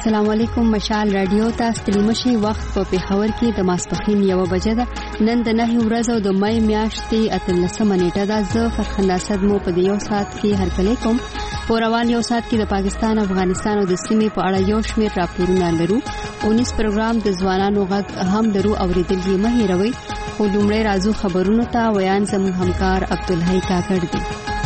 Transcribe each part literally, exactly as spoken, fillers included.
السلام علیکم. مشال رادیو ته ستړي وخت په پیښور کې د ماسپښین یو بجه ده. نن د نه ورځ او د مې میاشتې اتلسمه نیټه ده. زه فرخنده صد مو په یو ساعت کې هرکلی کوم. په روان یو ساعت کې د پاکستان، افغانستان او د سیمې په اړه یو شمېر راپورونه لرو. اونیس پروګرام د ځوانانو غږ هم درو اوریدل یې مه هېروئ. خو لومړی راځو خبرونو ته. ویان زموږ همکار عبدالحی کاکړ دی.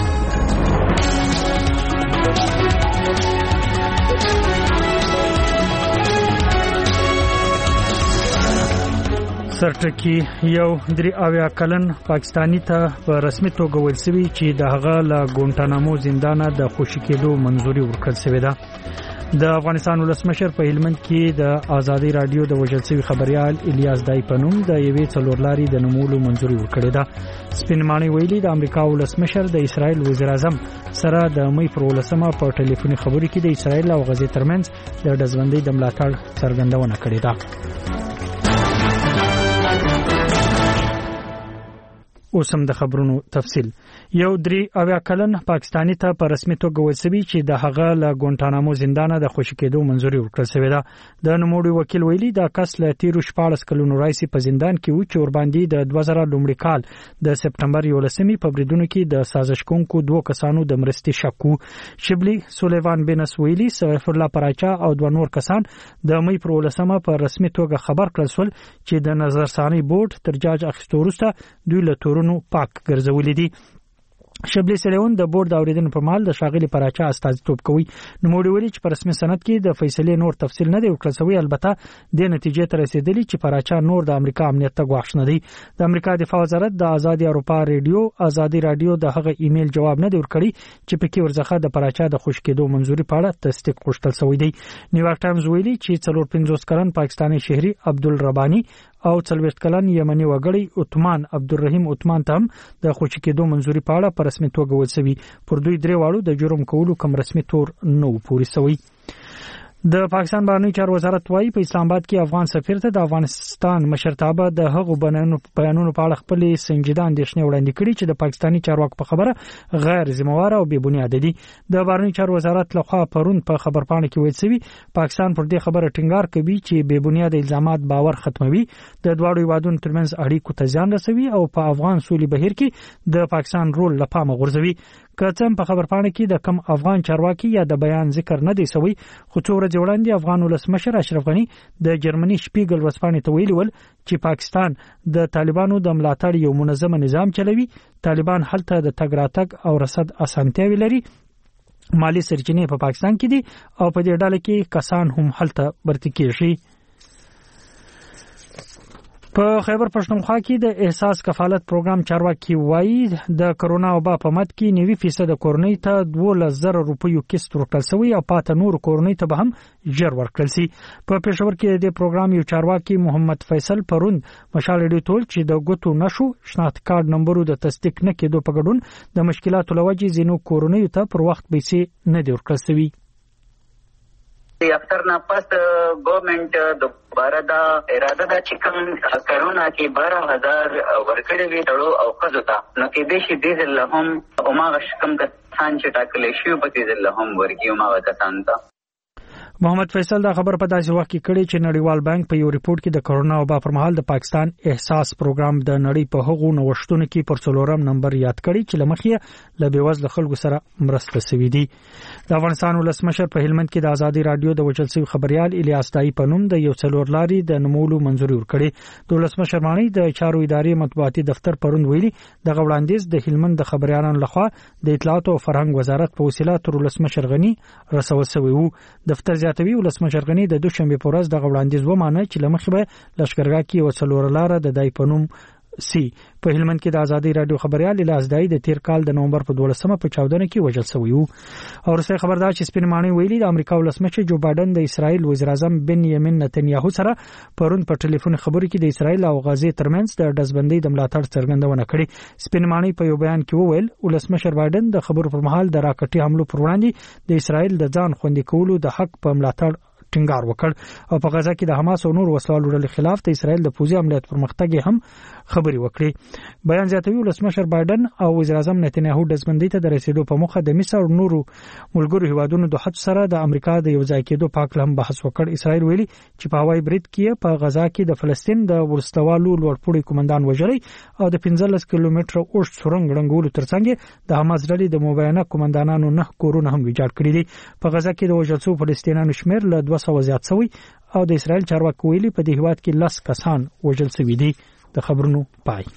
سرټکی یو درې اویا کلن پاکستانی ته په رسمي توګه ویل شوی چې د هغه له ګونټانامو زندانه د خوشی کېدو منځوري ورکړل شوې ده. د افغانستان ولسمشر په هلمند کې د آزادي رادیو د وژل شوی خبريال الیاس دای پنوم د یوې څلورلاري د نمولو منځوري ورکړې ده. سپینمانی ویلي د امریکا ولسمشر د اسرائیل وزیر اعظم سره د مې پر ولسمه په ټلیفوني خبرو کې د اسرائیل او غزې ترمنځ د دزبندۍ د ملاتړ څرګندونه کړې ده. اوسم د خبرونو تفصیل. یو درې اویا کلن پاکستانی ته په رسمي توګه ویل شوی چې د هغه له ګونټانامو زندانه د خوشی کېدو منځوري ورکړل شوی ده. د نوموړي وکیل ویلي د کس له تیرو شپاړس کلونو راځي په زندان کې و چې ور باندې د دوه زره لومړي کال د سپټمبر یولسمې په بریدونو کې د سازش کوونکو دوه کسانو د مرستې شکو. شبلی سولیوان بنس ویلي سیف الله پراچا او دوه نور کسان د مې پر ولسمه په رسمي توګه خبر کړل شول چې د نظرثاني بورډ تر جاج اخیستو وروسته دوی له تورونو پاک ګرځولې دي. شبلی سلیون د بورډ اوریدنې په مال د شاغلي پراچا استازیتوب کوي. نو موږ ویلي چې په رسمي سند کې د فیصلې نور تفصیل نه دی ورکړل شوی. البته د نتیجې تر رسیدلی چې پراچا نور د امریکا امنیت ته غواړي نه دی. د امریکا دفاع وزارت د آزادي اروپا ریډیو آزادي رادیو د هغه ایمیل جواب نه دی ورکړی چې په کې ورځخه د پراچا د خوش کېدو منځوري په اړه تصدیق غوښتل شوی دی. نیویارک ټایمز ویلي چې څلور پنځوس کلن پاکستاني شهري عبدالربانی او څلوېښت کلن یمني وګړی عثمان عبدالرحیم عثمان ته د خوشی کېدو منځوري په اړه په رسمي توګه ویل شوی. پر دوی درې واړو د جرم کولو کوم رسمي تور نه پوري شوی. د پاکستان بهرنی چارو وزارت وايي په اسلام آباد کې افغان سفیر ته د افغانستان مشرتابه د هغو بیانونو په اړه خپل سنجیده اندېښنې وړاندې کړي چې د پاکستاني چارواکو په خبره غیر ذمہوار او بې بنیاد دي. د بهرنی چارو وزارت لخوا پرون په خبرپاڼه کې ویل شوی پاکستان پر دې خبره ټینګار کوي چې بې بنیاد الزامات باور ختموي، د دواړو هیوادونو ترمنځ اړیکو ته زیان رسوي او په افغان سولې بهیر کې د پاکستان رول لپاره غورځوي. کڅم په خبرپاڼه کې د کم افغان چارواکي یا د بیان ذکر نه دی شوی. خو څو ورځې وړاندې افغان ولسمشر اشرف غنی د جرمني شپیګل ورځپاڼې ته ویلي ول چې پاکستان د طالبانو د ملاتړ یو منظم نظام چلوي. طالبان هلته د تګ راتګ او رسد اسانتیاوي لري. مالی سرچینې په پاکستان کې دي او په دې ډله کې کسان هم هلته برتی کېږي. په خیبر پښتونخوا کې د احساس کفالت پروګرام چارواکي وایي د کرونا وبا په مد کې نوي فیصد کورنۍ ته دولس زره روپیو کیست ورکړل شوی او پاته نور کورنۍ ته به هم ژر ورکړل شي. په پېښور کې د پروګرام یو چارواکي محمد فیصل پرون مشال ډیو ټول چې د ګوتو نشو شناخت کارت نمبرو د تصدیق نه کېدو په ګډون د مشکلاتو لوجې زینو کورنۍ ته پر وخت پیسې نه دی ورکړل شوی. اکثر نه پس گورنمنٹ دوباره دا اراده ده چې کوم کرونا کې بارہ ہزار ورکړې وي ډړو او خزو ته نو کې دې شي دې لهم او ما غشکم کسان چې ټاکلې شي په دې لهم ورګي ما کسان ته. محمد فیصل دا خبر په داسې وخت کې کړي چې نړیوال بانک په یو ریپورت کې د کرونا وبا پر مهال د پاکستان احساس پروګرام د نړۍ په هغو نوښتونو کې پر څلورم نمبر یاد کړي چې لمخې له بیوزله خلکو سره مرسته شوې دي. د افغانستان ولسمشر په هلمند کې د آزادي رادیو د وژل شوی خبريال الیاس دای پنوم د یو څلورلاري د نمولو منځوري ورکړي. د ولسمشر مانی د چارو ادارې مطبوعاتي دفتر پرون ویلي د غوړاندیز د هلمند د خبريالانو لخوا د اطلاعات او فرهنګ وزارت په وسیله تر ولسمشر غنی رسول شوی وو. دفتر زیاتوي ولسمشر غنی د دوشنبه په ورځ د غوړاندیز ومانه چې لمخې به لشکرګاه کې وڅلورلاره د دای پنوم سی په هلمند کې د آزادي رادیو خبريال الیاس دای د تیر کال د نومبر په دولسمه په چاودنه کې وژل شوی وو. او رسې خبردار چې سپینمانی ویلي د امریکا ولسمشر جو بایدن د اسرائیل وزیر اعظم بنیامین نتنیاهو سره پرون په ټلیفون خبرو کې د اسرائیل او غزې ترمنځ د دزبندۍ د ملاتړ څرګندونه کړې. سپینمانی په یو بیان کې وویل ولسمشر بایدن د خبرو پر مهال د راکټي حملو پر وړاندې د اسرائیل د ځان خوندي کولو د حق په ملاتړ ټینګار وکړ او په غزا کې د حماس او نور وسلوالو ډلې خلاف د اسرائیل د پوځي عملیات پرمختګ هم خبري وکړي. بیان زیاتوي ولسمشر بایدن او وزیر اعظم نتنیاهو د ځمندۍ ته د رسیدو په موخه د مصر او نورو ملګرو هیوادونو د حج سره د امریکا د یو ځای کېدو په اړه هم بحث وکړ. اسرائیل ویلي چې په هوایي برید کې په غزا کې د فلسطین د ورستوالو لوړپوړي کمانډان وژلي او د پنځلس کیلومتره اوږد سورنګ ړنګولو ترڅنګ د حماس ډلې د مبینه کمانډانانو نه کورونه هم ویجاړ کړي دي. په غزا کې د وژل شوو فلسطینیانو شمېر له دوه سوه زیات شوی او د اسرائیل چارواکي ویلي په دې هیواد کې لس کسان وژل شوي دي. د خبرونو پای.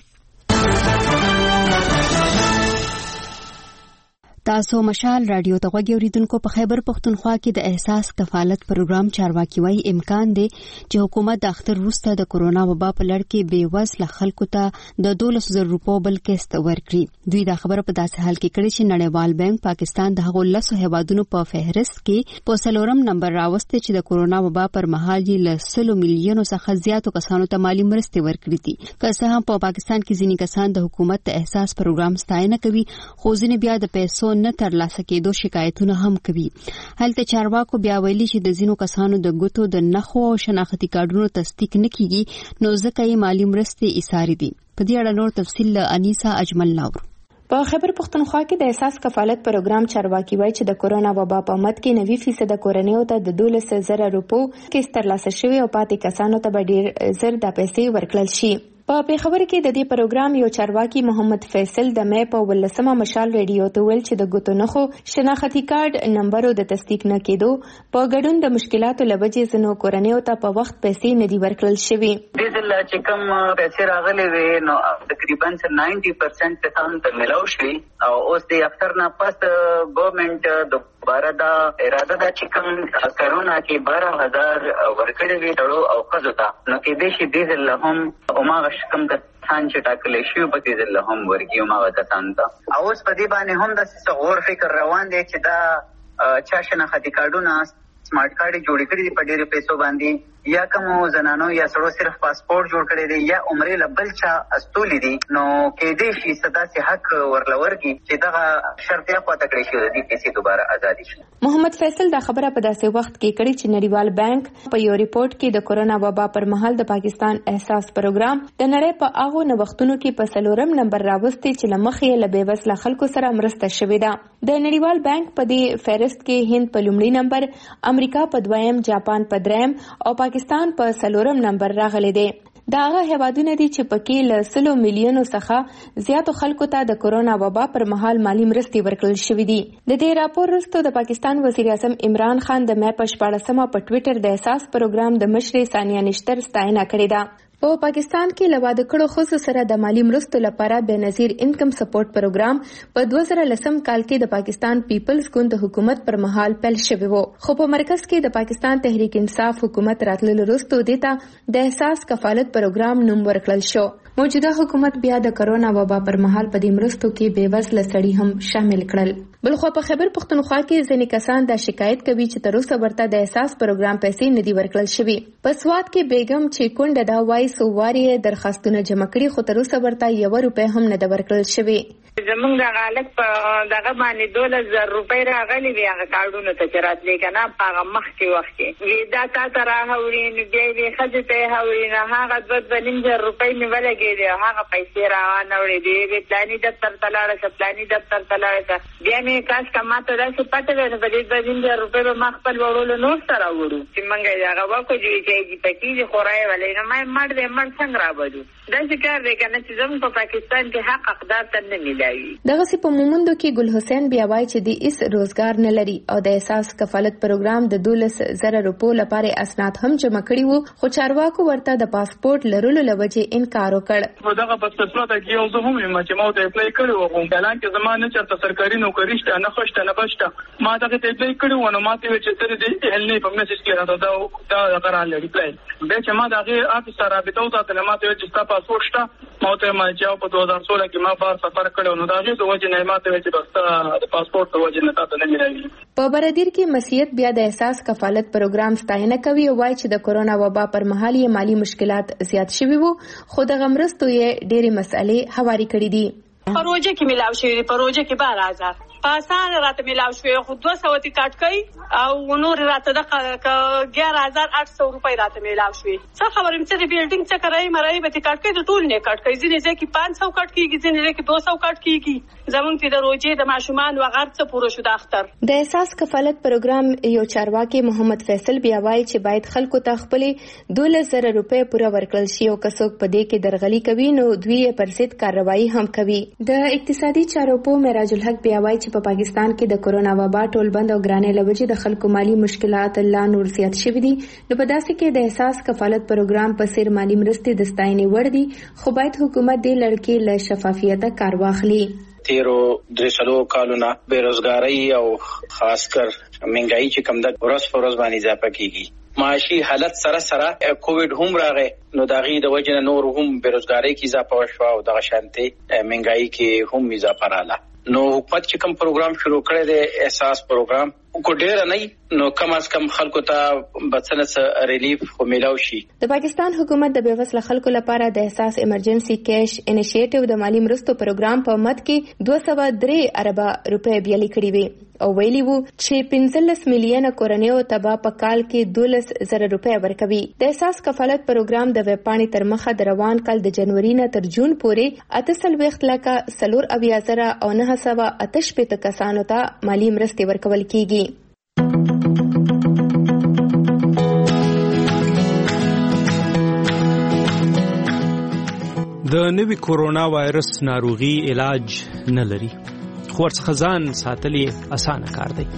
تاسو مشال رادیو ته غوږی اوریدونکو په خیبر پختونخوا کې د احساس کفالت پروګرام چارواکي وايي امکان دی چې حکومت د اختر وروسته د کورونا وبا په لړ کې بې وزله خلکو ته د دولس زره روپو بل قسط ورکړي. دوی دا خبره په داسې حال کې کړې چې نړیوال بانک پاکستان د هغو لسو هیوادونو په فهرست کې په څلورم نمبر راوسته چې د کورونا وبا پر مهال یې له سلو میلیونو څخه زیاتو کسانو ته مالی مرستې ورکړي دي. که څه هم په پاکستان کې ځینې کسان د حکومت د احساس پروګرام ستاینه کوي خو ځینې بیا د پیسو نه ترلاسه کېدو شکایتونه هم کوي. هلته چارواکو بیا ویلي چې د ځینو کسانو د ګوتو د نښو او شناختي کارډونو تصدیق نه کیږي نو ځکه یې مالی مرستې ایساري دي. په دې اړه نور تفصیل له انیسا اجمل لاور. په خیبر پختونخوا کې د احساس کفالت پروګرام چارواکي وايي چې د کورونا وبا په مد کې نوي فیصد کورنیو ته د دولس زره روپو کې ترلاسه شوی او پاتې کسانو ته به ډیر زر د پیسې ورکړل شي. په پیښور کې د دې پروګرام یو چارواکي محمد فیصل د مې په ولسمه مشال ریډیو ته ویل چې د ګوتو نښو شناختي کارت نمبرو د تصدیق نه کېدو په ګډون د مشکلاتو لوجې زنو کورنیو ته په وخت پیسې نه دي ورکړل شوي. د دې لا چې کوم پیسې راغلي وي نو تقریبا نوي پرسنټ کسان ته ملو شي او اوس د اختر نه پس ګورنمنت د دوباره دا اراده ده چې کوم کرونا کې بارہ هزار ورکړي وي تړو او قزو ته نو کې دې شي دې لهم عمر کم کسان چې ټاکلې شي په دې ځل هم ورګي عمر کسان ته او اوس په دې باندې هم د څغور فکر روان دی چې دا چا شناختي کارډونه سمارټ کارت جوړ کړی دی په ډېر پیسو باندې یا کوم زنانو یا سړو صرف پاسپورت جوړ کړی دی یا عمره لبل چا استولې دي نو کې دې شي صدا سي حق ورلورږي چې دا شرط یې پاتې کړی شي د دې پیسې دوباره آزادي شي. محمد فیصل دا خبره په داسې وخت کې کړي چې نړیوال بانک په یو ریپورت کې د کورونا وبا پر مهال د پاکستان احساس پروګرام د نړۍ په هغه نوښتونو کې په څلورم نمبر راوستي چې لمخې له بې وسله خلکو سره مرسته شوې ده. د نړیوال بانک په دې فهرست کې هند په لومړي نمبر، امریکا په دویم، جاپان په دریم او پاکستان په څلورم نمبر راغلی دی. دا هغه هیوادونه دي چې پکې له سلو میلیونو څخه زیاتو خلکو ته د کورونا وبا پر مهال مالی مرستې ورکړل شوې دي. د دې راپور وروسته د پاکستان وزیر اعظم عمران خان د مې په شپاړسمه په ټویټر د احساس پروګرام د مشرې ثانیه نشتر ستاینه کړې ده. په پاکستان کې له واده کړو ښځو سره د مالی مرستو لپاره بېنظیر انکم سپورټ پروګرام په دوه زره لسم کال کې د پاکستان پیپلز ګوند حکومت پر مهال پیل شوی و، خو په مرکز کې د پاکستان تحریک انصاف حکومت راتللو وروسته دیتا د احساس کفالت پروګرام نوم ورکړل شو. موجوده حکومت بیا د کرونا وبا پر مهال په دې مرستو کې بې وزله سړي هم شامل کړل. بلخو په خیبر پختونخوا کې ځینې کسان دا شکایت کوي چې تر اوسه ورته د احساس پروګرام پیسې نه دي ورکړل شوي. په سوات کې بیگم چې کونډه دا وایي څو وارې درخواستونه جمع کړي خو تر اوسه ورته یو روپۍ هم نه ده ورکړل شوي. زمونږ د غالک په دغه باندې دولس زره روپۍ راغلي وي هغه کارډونو ته چې راتلې که نه په هغه مخکې وخت کې دا تا ته راهوري نو بیا یې ښځې ته یې هوري نو هغه دوه دوه نیم زره روپۍ مې ولګېدې او هغه پیسې راوانه وړې دې یوې پلاني دفتر ته لاړه شه پلاني دفتر ته لاړه شه بیا مې کاش که ما ته داسې پته وی نو په دې دوه نیم زره روپۍ به ما خپل وړلو نور سره وړو چې موږ یې هغه وکړو چې دې پکې دي خو رایې ولې نو ما یې مړ دی مړ څنګه رابدو داسې کار دی که نه چې زموږ په پاکستان کې حق حقدار ته نه میلاوي. دغسې په مومندو کې ګل حسین بیا وایي چې د هیڅ روزګار نه لري او د احساس کفالت پروګرام د دولس زره روپو لپاره اسناد هم جمع کړي وو خو چارواکو ورته د پاسپورت لرلو له وجې انکار وکړ. په دغه پاسپورت کې یو زه هم یم چې ما ته اپلای کړی و خو اعلان کې زما نه چېرته سرکاري نوکري شته نه ښه شته نه بد شته ما دغه ته اپلای کړی و نو ما ته ویل چې ته دې هل نه په میسج کې راته دا دا دغه راغلی ریپلای بیا چې ما د هغې آفس سره رابطه وساتله ما ته ویل چې ستا پاسپورت شته ما ته ما چې په دوه زره سوله کې ما بهر سفر کړی نو د هغې د وجې نه ما ته ویل چې بس ستا د پاسپورت د وجې نه تا ته نه میلاوي. په بردیر کې مسیحت بیا د احساس کفالت پروګرام ستاینه کوي او وایي چې د کورونا وبا پر مهال یې مالی مشکلات زیات شوي وو خو دغه مرستو یې ډېرې مسئلې هواري کړي دي. په روژه کې میلاو شوي دي په روژه کې بار هزار پاسان راته ملاو شوې خو دوه سوه تی کټ کوي او نور راته د ګیارہ هزار آٹھ سو روپۍ راته ملاو شوې. څه خبرم چې بیلډینګ څه کوي مرای به تی کټ کوي د ټول نه کټ کوي ځینې ځکه پانچ سو کټ کیږي ځینې ځکه دو سو کټ کیږي. زمونږ ته د روزي د ماشومان و غرب څه پوره شو د اختر. د احساس کفالت پروګرام یو چارواکي محمد فیصل بیا وایي چې باید خلکو ته خپل دولس زره روپۍ پوره ورکړل شي او کڅوک په دې کې درغلي کوي نو دوی پر ضد کارروایي هم کوي. د اقتصادي چارو په معراج الحق بیا وایي چې په پاکستان کې د کورونا وبا ټول بند او ګرانې لوجې د خلکو مالی مشکلات لا نور زیات شوي دي. نو په داسې کې د احساس کفالت پروګرام په سیر مالی مرستې د ستاینې وړ دي خو باید حکومت دې لړکې له شفافیت کار واخلي. تیرو درسلو کالونه بیروزګاری او خاص کر مهنګای چې کم د ورځ په ورځ باندې اضافه کیږي. معاشي حالت سره سره کووډ هم راغی نو داغي د وجنه نور هم بیروزګاری کې اضافه وشو او د شانتي مهنګای کې هم اضافه رااله. نو حکومت چې کوم پروګرام شروع کړی دی احساس پروګرام کو ډیر نه نو کم از کم خلکو ته بچنه ریلیف خو میلاو شي. د پاکستان حکومت د بیوسله خلکو لپاره د احساس ایمرجنسي کیش انیشیټیو د مالی مرستو پروګرام په مد کې دوه سوه درې اربه روپۍ بیالي کړې وي او ویلي وو چې پنځلس میلیونه کورنیو تبا په کال کې دولس زره روپۍ ورکوي. د احساس کفالت پروګرام د ویبپاڼې تر مخه د روان کال د جنوري نه تر جون پورې اته څلوېښت لکه څلور اویا زره او نهه سوه اته شپېته کسانو ته مالی مرستې ورکول کیږي. د نوي کورونا وایرس ناروغي علاج نه لري خو ورڅخه ځان ساتل یې اسانه کار دی.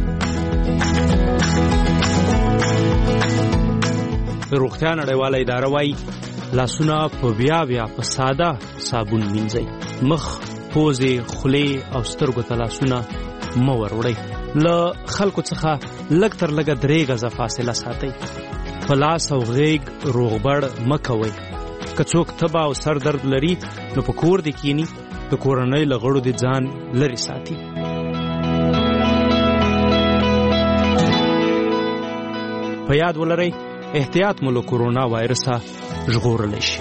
روغتیا نړیواله اداره وايي لاسونه په بیا بیا په ساده صابون مینځئ. مخ، پوزې، خولې او سترګو ته لاسونه مه ور وړئ. له خلکو څخه لږ تر لږه درې غزه فاصله ساتئ. په لاس او غیږ روغبړ مه کوئ. که څوک تبه او سر درد لري نو په کور دې کینی د کورنۍ له غړو دې ځان لرې ساتي. په یاد ولرئ احتیاط مو له کورونا وایرسه ژغورلی شي.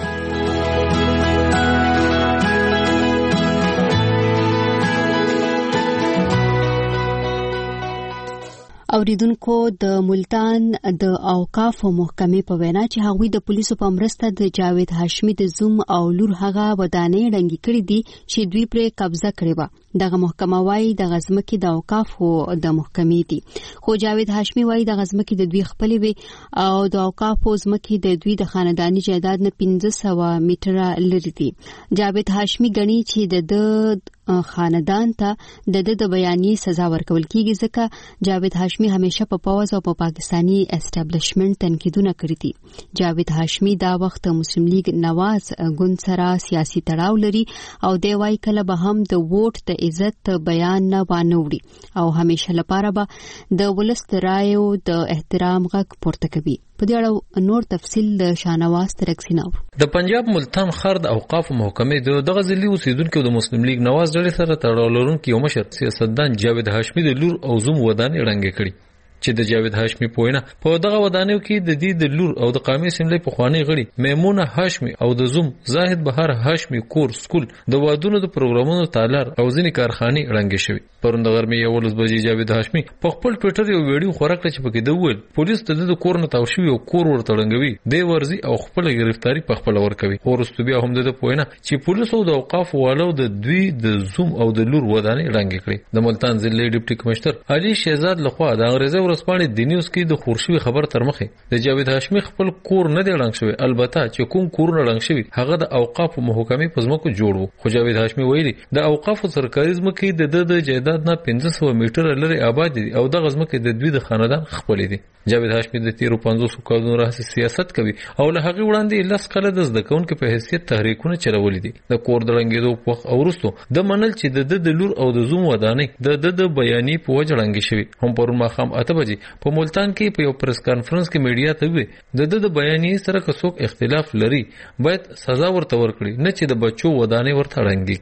اوریدونکو د ملتان د اوقافو محکمې په وینا چې هغوی د پولیسو په مرسته د جاوید هاشمي د زوم او لور هغه ودانۍ ړنګې کړې دي چې دوی پرې قبضه کړې وه. دغه محکمه وايي د غزمکې د اوقافو د محکمې دي خو جاوید هاشمي وايي د غزمکې د دوی خپلې وي او د اوقافو ځمکې د دوی د خانداني جایداد نه پنځه سوه میټره لري دي. جاوید هاشمي ګڼي چې د د خاندان ته د د د بیانیې سزا ورکول کیږي ځکه جاوید هاشمي همیشه په پوز او په پاکستانی اسټابلیشمنت تنقیدونه کړی دي. جاوید هاشمي دا وخت مسلم لیگ نواز ګوند سره سیاسي تړاو لري او دی وايي کله به هم د ووټ د عزت بیان نه وانهوړي او همیشه لپاره به د ولس د رایو د احترام غږ پورته کوي. په دې اړه نور تفصیل د شانواز ترکسیناو. د پنجاب ملتان خرد اوقاف محکمې د غزلی اوسیدونکو د مسلم لیگ نواز ډلې سره تړاو لرونکي یو مشر سیاستدان جاوید هاشمي د لور او زوم ودانۍ ړنګې کړې چې د جاوید هاشمي په وینا په دغه ودانیو کې د دې د لور او د قومي اسمبلی په خوانی غړي میمونه هاشمي او د زوم زاهد بهار هاشمي کور سکول د وادونو د پروګرامونو تالار او ځینې کارخانې ړنګې شوې. پروند غرمې یو ولس بجې جاوید هاشمي په خپل ټوئیټر یو ویډیو خورا کړ چې پکې د ویل پولیس د د کور نه تاو شوی او کور ورته ړنګوي دی ورزي او خپل گرفتاری په خپل ورکوي. ورستو بیا هم د پوینه چې پولیس او د اوقاف والو د دوی د زوم او د لور ودانۍ ړنګې کړې. د ملتان ضلع ډیپټي کمشنر علي شهزاد لخوا د انګریزي ورځپاڼې د نیوز کې د خورشوي خبر تر مخه د جاوید هاشمي خپل کور نه دی ړنګ شوی. البته چې کوم کور نه ړنګ شوی هغه د اوقاف محکمې په ځمکو جوړ وو خو جاوید هاشمي ویلي د اوقاف سرکاري ځمکې د د جایداد نه پنځه سوه میټره لري آباد دي او دغه ځمکې د دوی د خاندان خپلې دي. جاوید هاشمي د تیرو پنځوسو کلونو راهیسې سیاست کوي او له هغې وړاندې لس کاله د زده کوونکو په حیثیت تحریکونه چلولي دي. د کور د ړنګېدو په وخت او وروستو د منل چې د د لور او د زوم ودانۍ د د د بیانیې په وجه ړنګې شوي. هم پرون ماښام اته بجې په ملتان کې په یو پریس کانفرنس کې میډیا ته وویل د د د بیانیې سره که څوک اختلاف لري باید سزا ورته ورکړي نه چې د بچو ودانۍ ورته ړنګې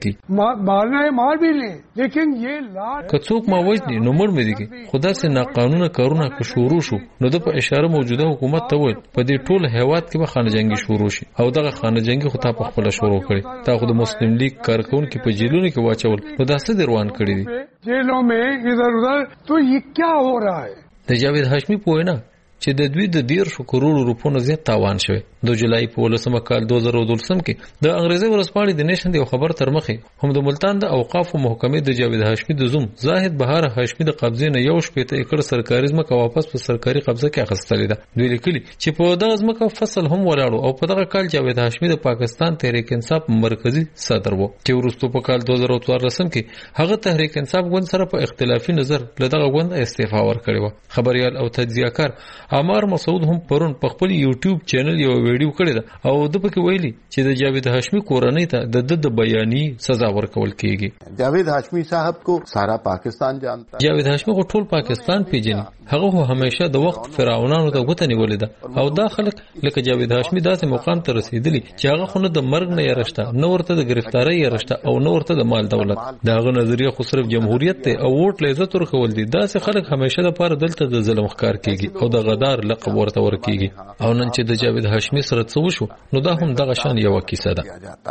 کړي. که څوک ما وجني نو مړ مې دي خو داسې ناقانونه کارونه که شروع شو نو د په اشاره موجوده حکومت ته وویل په دې ټول هیواد کې به خانه جنګي شروع شي او دغه خانه جنګي خو تا په خپله شروع کړي. تا خو د مسلم لیگ کارکونکي په جیلونو کې واچول نو دا څه دې روان کړي دي. जेलों में इधर उधर, तो ये क्या हो रहा है? د جاوید هاشمي په وینا چې د دوی د دیرشو کروڑو روپونو زیات تاوان شوی. د جولای په ولسمه کال دوه زره دولسم کې د انګریزي ورځپاڼې د نیشن دی خبر تر مخې هم د ملتان د اوقاف محکمې د جاوید هاشمي د زوم زاهد بهار هاشمي د قبضې نه یو شپېته ایکړ سرکاري ځمکه واپس په سرکاري قبضه کې اخیستلې ده. دوی لیکلي چې په دغه ځمکه فصل هم ولاړو او په دغه کال جاوید هاشمي د پاکستان تحریک انصاف مرکزی صدر وو چې وروسته په کال دوه زره څوارلسم کې هغه تحریک انصاف ګوند سره په اختلافي نظر له دغه ګوند استعفا ورکړې و. خبريال او تجزیه‌کار عمار مسعود هم پرون په خپل یوټیوب چینل یو ویډیو کړی ده او د پکې ویلي چې د جاوید هاشمي کورنۍ ته د د بیاني سزا ورکول کیږي. جاوید هاشمي صاحب کو سارا پاکستان جانتا. جاوید هاشمي کو ټول پاکستان پیژني. هغه همیشه د وخت فرعونانو ته غوته نیولې ده او دا خلک لکه جاوید هاشمي داسې مقام ته رسیدلی چې هغه خو نه د مرګ نه یارشته نه ورته د گرفتاری یارشته او نه ورته د مال دولت. داغه نظریه خو صرف جمهوریت ته او ووټ له عزت ورکول دي. داسې خلک همیشه د پاره دلته د ظلم ښکار کیږي او د غدار لقب ورته ورکیږي. او نن چې د جاوید هاشمي سره څه وشو نو دا هم دغه شان یو کیسه ده.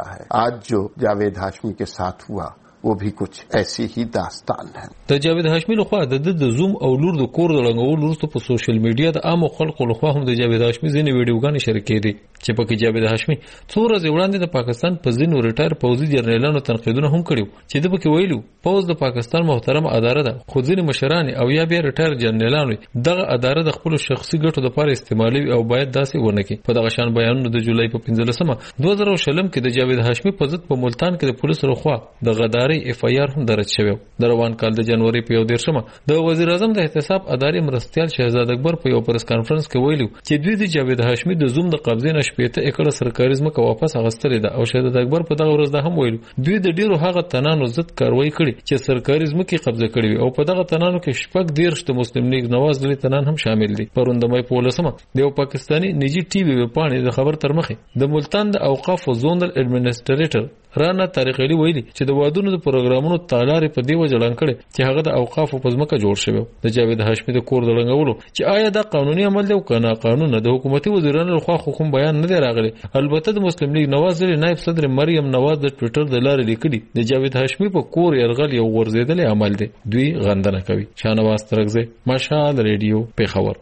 आज जो जावेद हाशमी के साथ हुआ वो भी कुछ ऐसी ही दास्तान है. د جاوید هاشمي لخوا د د زوم او لور د کور د لنګول وروسته په سوشل میډیا د عام خلکو لخوا هم د جاوید هاشمي ځینې ویډیوګانې شریکې دي چې پکې جاوید هاشمي څو ورځې وړاندې د پاکستان په ځینو ریټایر پوځي جنرالانو تنقیدونه هم کړیو چې د پکې ویلو پوز د پاکستان محترم اداره ده خو ځینې مشران او یا بیا ریټایر جنرالانو دغه اداره د خپل شخصي ګټو لپاره استعمالوي او باید داسې ونه کړي. په دغه شان بیانونه د جولای په پنځلسمه دوه زره شلم کې د جاوید هاشمي په ضد په ملتان کې د پولیسو لخوا د غداري اف آی آر هم درج شوی. د روان کال د جنوري په یو دیرشمه د وزیر اعظم د احتساب ادارې مرستيال شهزاد اکبر په یو پریس کانفرنس کې ویلو چې دوی د جاوید هاشمي د زوم د قبضې نه شپېته ایکړه سرکاري ځمکه واپس اخیستلې ده او شهزاد اکبر په دغه ورځ هم ویلو دوی د ډیرو هغه تنانو ضد کاروایی کړې چې سرکاري ځمکه قبضه کړې او په دغه تنانو کې شپږ دیرش د مسلم لیگ نواز ډلې تنان هم شامل دي. پروند مې په ولسمه د یو پاکستاني نجی ټي وي وپاڼې د خبر تر مخې د ملتان د اوقاف زونل اډمنسټریټر رانا طارق علي ویلي چې د وادونو د پروګرامونو تالارې په دی وجه لنګ کړي چې هغه د اوقاف په ځمکه جوړ شوی. د جاوید هاشمي د کور د لنګولو چې آیا دا قانوني عمل دی او کنه قانون د حکومتي وزیرانو لخوا حکم بیان نه دی راغلی. البته د مسلم لیگ نواز ډلې نائب صدر مریم نواز د ټوئیټر د لارې لیکلي د جاوید هاشمي په کور يرغل یو ورزيدل عمل دی. دوی غندنه کوي. شانواز ترغزه مشال ریډیو پیښور.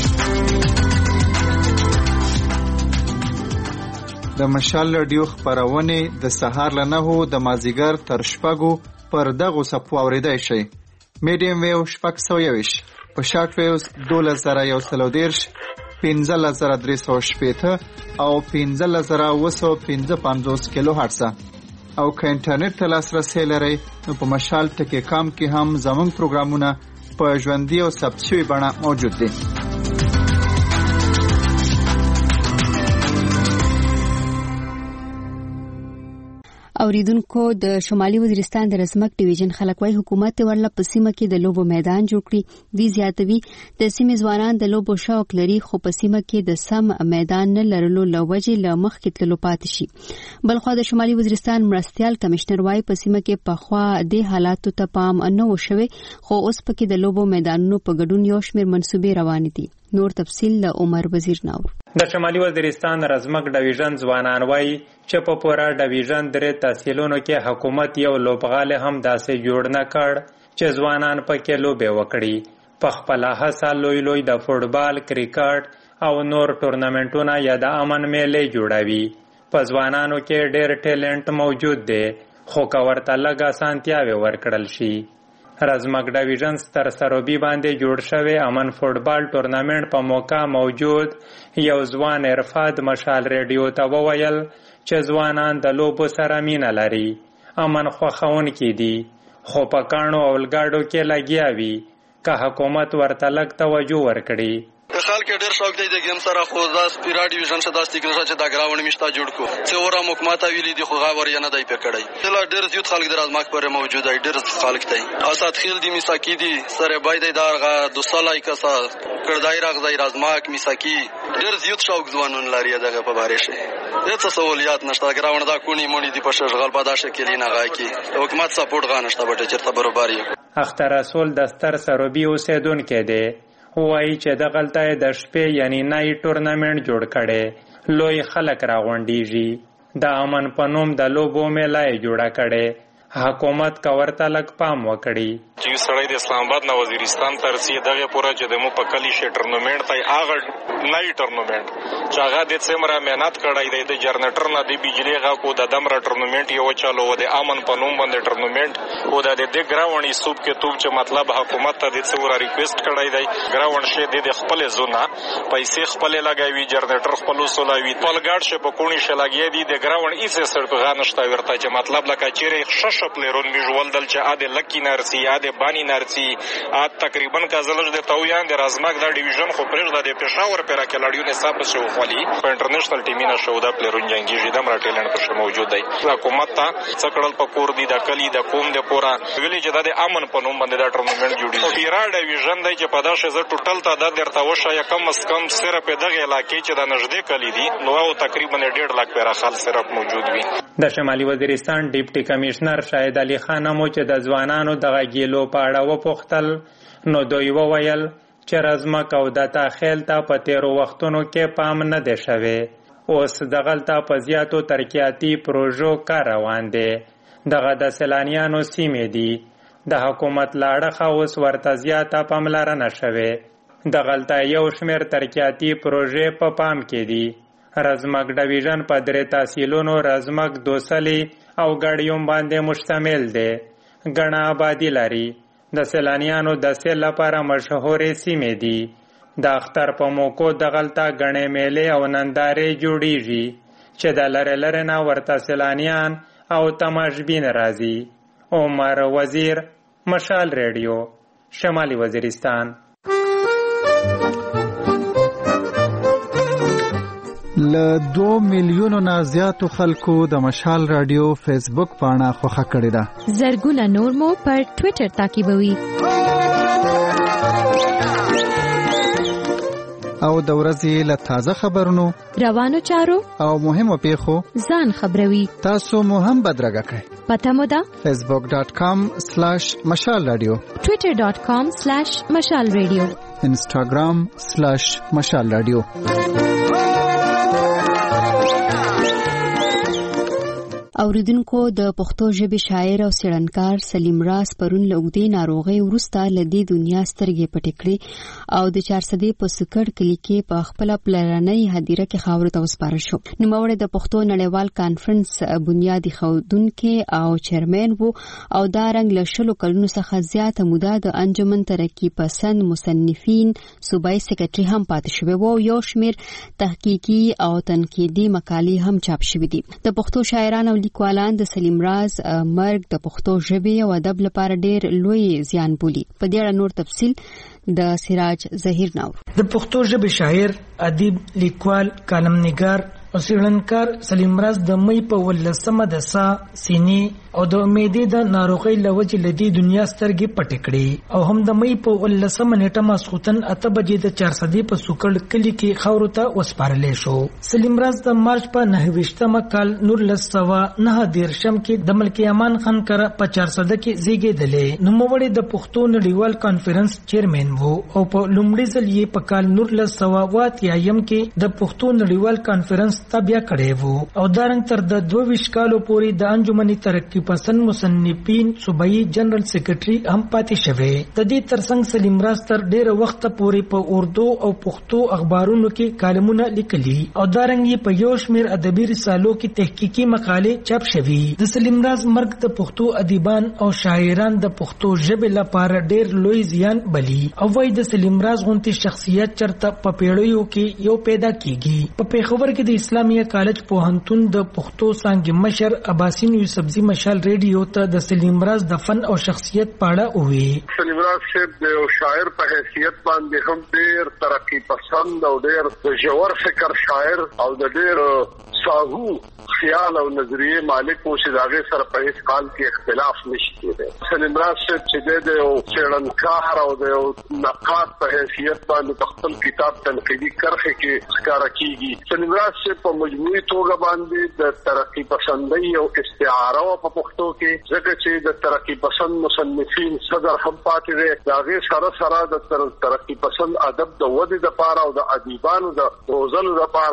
د مشال رادیو خبرونه د سهار له نهو د مازیګر تر شپږو پر دغه صفو اوریدای شي. میډیم ویو شپږ سوه یوویشت په شارټ ویوز دوولس زره یو سل او دېرش پنځلس زره درې سوه شپېته او پنځلس زره اوه سوه پنځه پنځوس کیلو هرټز او که انټرنیټ ته لاسرسی لرئ نو په مشال ټکی کام کې هم زموږ پروګرامونه په ژوندي او ثبت شوي بڼه موجود دي. اوریدونکو د شمالي وزیرستان د رزمک ډیویژن خلک وايي حکومت ورله په سیمه کې د لوبو میدان جوړ کړي. دوی زیاتوي د سیمې ځوانان د لوبو شوق لري خو په سیمه کې د سم میدان نه لرلو لوجې له مخکې تللو پاتې شي. بلخو د شمالي وزیرستان مرستيال کمشنر وايي په سیمه کې پخوا د حالاتو ته پام نه وشوي خو اوس پکې د لوبو میدانونو په ګډون یو شمېر منسوبې روان دي. نور تفصیل له عمر وزیر ناور. د شمالي وزیرستان رزمک ډیویژن ځوانان وايي چې په پورا ډیویژن درې تحصیلونو کې حکومت یو لوبغاله هم داسې جوړ نه کړ چې ځوانان پکې لوبې وکړي. په خپل هڅه لوی لوی د فوټبال، کرکټ او نور ټورنمنټونه یا د امن میلې جوړوي. په ځوانانو کې ډېر ټیلنټ موجود دی خو که ورته لږ اسانتیاوې ورکړل شي. رزمک ډیویژن ستر سروبي باندې جوړ شوی امن فوټبال ټورنمنټ په موقع موجود یو ځوان عرفات مشال ریډیو ته وویل چې ځوانان د لوبو سره مینه لري، امن خوښونکي دي خو په کاڼو او لګاډو کې لګیا وي که حکومت ورته لږ توجه ورکړي. د خلک ډېر شوق دی د گیم سره خو دا سپیرا ډیویژن څه داسې کنه چې دا ګراوند مشتا جوړ کو څه ورا حکومت ویلي دی خو غاور یې نه دی پکړی. دلا ډېر زیات خلک د رازماک پر موجود دی، ډېر خلک دی اسات خیل دی میساکی دی سره باید دارغه دو سالای کسا کړدای راغځای رازماک میساکی ډېر زیات شوق ځوانون لري دغه په باره شي. هیڅ سہولیات نشته ګراوند دا کونی مونږ دی په شغل پداشه کې لینه غاکی حکومت سپورټ غانشته بټه چرته برابر یو. اختر رسول دستر سروبي اوسیدونکو دی وایي چې د غلطه د شپې یعنی نای ټورنمنټ جوړ کړي لوی خلک راغونډيږي. د امن په نوم د لوبو میله جوړه کړي، حکومت کا ورته لګ پام وکړي. چې سړی د اسلام آباد نه وزیرستان ته رسي دغه پوره چې د مو په کلی شي ټورنمنت ته هغه نای ټورنمنت چې هغه د څمره مهنت کړی دی د جنریټر نه د بجلی غا کو د دمره ټورنمنت یو چالو و د امن په نوم باندې ټورنمنت او د د ګراوند سوب کې توپ چې مطلب حکومت ته د څورا ریکوست کړی دی ګراوند شه د خپل زونه پیسې خپل لګاوي جنریټر خپل وسولوي پلګاډ شه په کونی شه لګي دی د ګراوند ایسه سره غانشته ورته چې مطلب لکه چیرې شش پلیرون میجوال دل چې اده لکی نرسي اده بانی نرسي ا تقریبا کازلج د تویان د رازماک د ډیویژن خو پرېږده د پېښور پر کلاډیو حساب شو خولي په انټرنیشنل ټیمینه شو د پلیرون جنگي جدم را ټیلنټ په موجود دی حکومت ته څکړل په کور دی د کلی د کوم د پورا ویلي چې د امن په نوم باندې د ټورنمنت جوړی پیرا ډیویژن دی چې په داسې ز ټوټل تعداد درته وشه کم از کم صرف دغه علاقې چې د نږدې کلی دی نو او تقریبا ډېر لک پیرا خال صرف موجود وي د شمالي وزیرستان ډیپټي کمشنر شاهد علي خان مو چې د ځوانانو دغه ګیلو په اړه وپوښتل نو دوی وویل چې رزمک او د تاخیل ته په تیرو وختونو کې پام نه دی شوی اوس دغلته په زیاتو ترقیاتي پروژو کار روان دی دغه د سیلانیانو سیمې دي د حکومت له اړخه اوس ورته زیاته پاملرنه شوې دغلته یو شمېر ترقیاتي پروژې په پام کې دي رزمک ډویژن په درې تحصیلونو رزمک دوسلي او ګاډیوم باندې مشتمل دی ګڼه آبادي لري د سیلانیانو د سیل لپاره مشهورې سیمې دي د اختر په موکو دغلته ګڼې میلې او نندارې جوړیږي چې د لرې لرې نه ورته سیلانیان او تماشبین راځي عمر وزیر مشال ریډیو شمالي وزیرستان له دو میلیونو نه زیاتو خلکو د مشال رادیو فیسبوک پاڼه خوښه کړې ده زرګونه نور مو پر ټوئیټر تعقیبوي او د ورځې له تازه خبرونو روانو چارو او مهمو پیښو ځان خبروي تاسو مو هم بدرګه کړئ پته مو ده فیسبوک ډاٹ کام سلیش مشال رادیو ټوئیټر ډاٹ کام سلیش مشال رادیو انسټاګرام سلیش مشال رادیو اوریدونکو د پښتو ژبې شاعر او څېړنکار سلیم راز پرون له اوږدې ناروغۍ وروسته له دې دنیا سترګې پټې کړې او د چارسدې په سکړ کلي کې په خپله پلرنۍ هدیره کې خاورو ته وسپاره شو. نوموړی د پښتو نړیوال کانفرنس بنیادي ښودونکی او چیرمن و او دا رنګ له شلو کلونو څخه زیاته موده د انجمن ترقي پسند مصنفین صوبایي سکرټري هم پاتې شوی و او یو شمېر تحقیقي او تنقیدي مقالې هم چاپ شوې دي. د پښتو شاعران او لیکوالان د سلیم راز مرګ د پښتو ژبې او ادب لپاره ډېر لوی زیان بولي. په دې اړه نور تفصیل د سراج ظهیر ناور. د پښتو ژبې شاعر، ادیب، لیکوال، کالمنګار او څېړنکار سلیم راز د مې په ولسمه د سا سینې او د امیدې د ناروغۍ له وجې له دې دنیا سترګې پټې کړې او هم د مې په ولسمه نیټه ماسخوتن اته بجې د چارسدې په سوکړ کلي کې خاورو ته وسپارلی شو. سلیم راز د مارچ په نهه ویشتمه کال نولس سوه نهه دېرشم کې د ملک امان خان کره په چارسده کې زیږېدلی. نوموړی د پښتو نړیوال کانفرنس چیرمن و او په لومړي ځل یې په کال نولس سوه اوه اتیایم کې د پښتو نړیوال کانفرنس تابع کړی وو او دارنګ تر د دوه ویشت کالو پورې د انجمن ترقي پسند مصنفین صوبایي جنرال سیکرټري هم پاتې شوی. د دې ترڅنګ سلیم راز تر ډیره وخت پورې په اردو او پښتو اخبارونو کې کالمونه لیکلي او دارنګ یې په یو شمېر ادبي رسالو کې تحقیقي مقالې چاپ شوي. د سلیم راز مرګ د پښتو ادیبان او شاعران د پښتو ژبې لپاره ډیر لوی زیان بلی او وایي د سلیم راز غونتی شخصیت چرته په پیړیو کې یو پیدا کیږي. په پیښور کې د اسلامیه کالج پوهنتون د پښتو څانګې مشر عباسین یوسفزي مشال ریډیو ته د سلیم راز د فن او شخصیت په اړه وویل. سلیم راز صاحب د یو شاعر په حیثیت باندې هم ډېر ترقي پسند او ډېر ژور فکر شاعر او د ډېر ساهو خیال او نظریه مالک او چې داغه سره په هیڅ حال کې اختلاف نشي کېدای. سلیم راز صاحب چې د یو څېړنکار او د یو نقاد په حیثیت باندې خپل کتاب تنقیدي کرښه کې ښکارا کیږي. سلیم راز صاحب په مجموعي توګه باندې د ترقي پسندۍ او استعاره په پښتو کې ځکه چې د ترقي پسند مصنفین صدر هم پاتې دی. داغه سره سره د ترقي پسند ادب د ودې لپاره او د ادیبانو د روزلو لپاره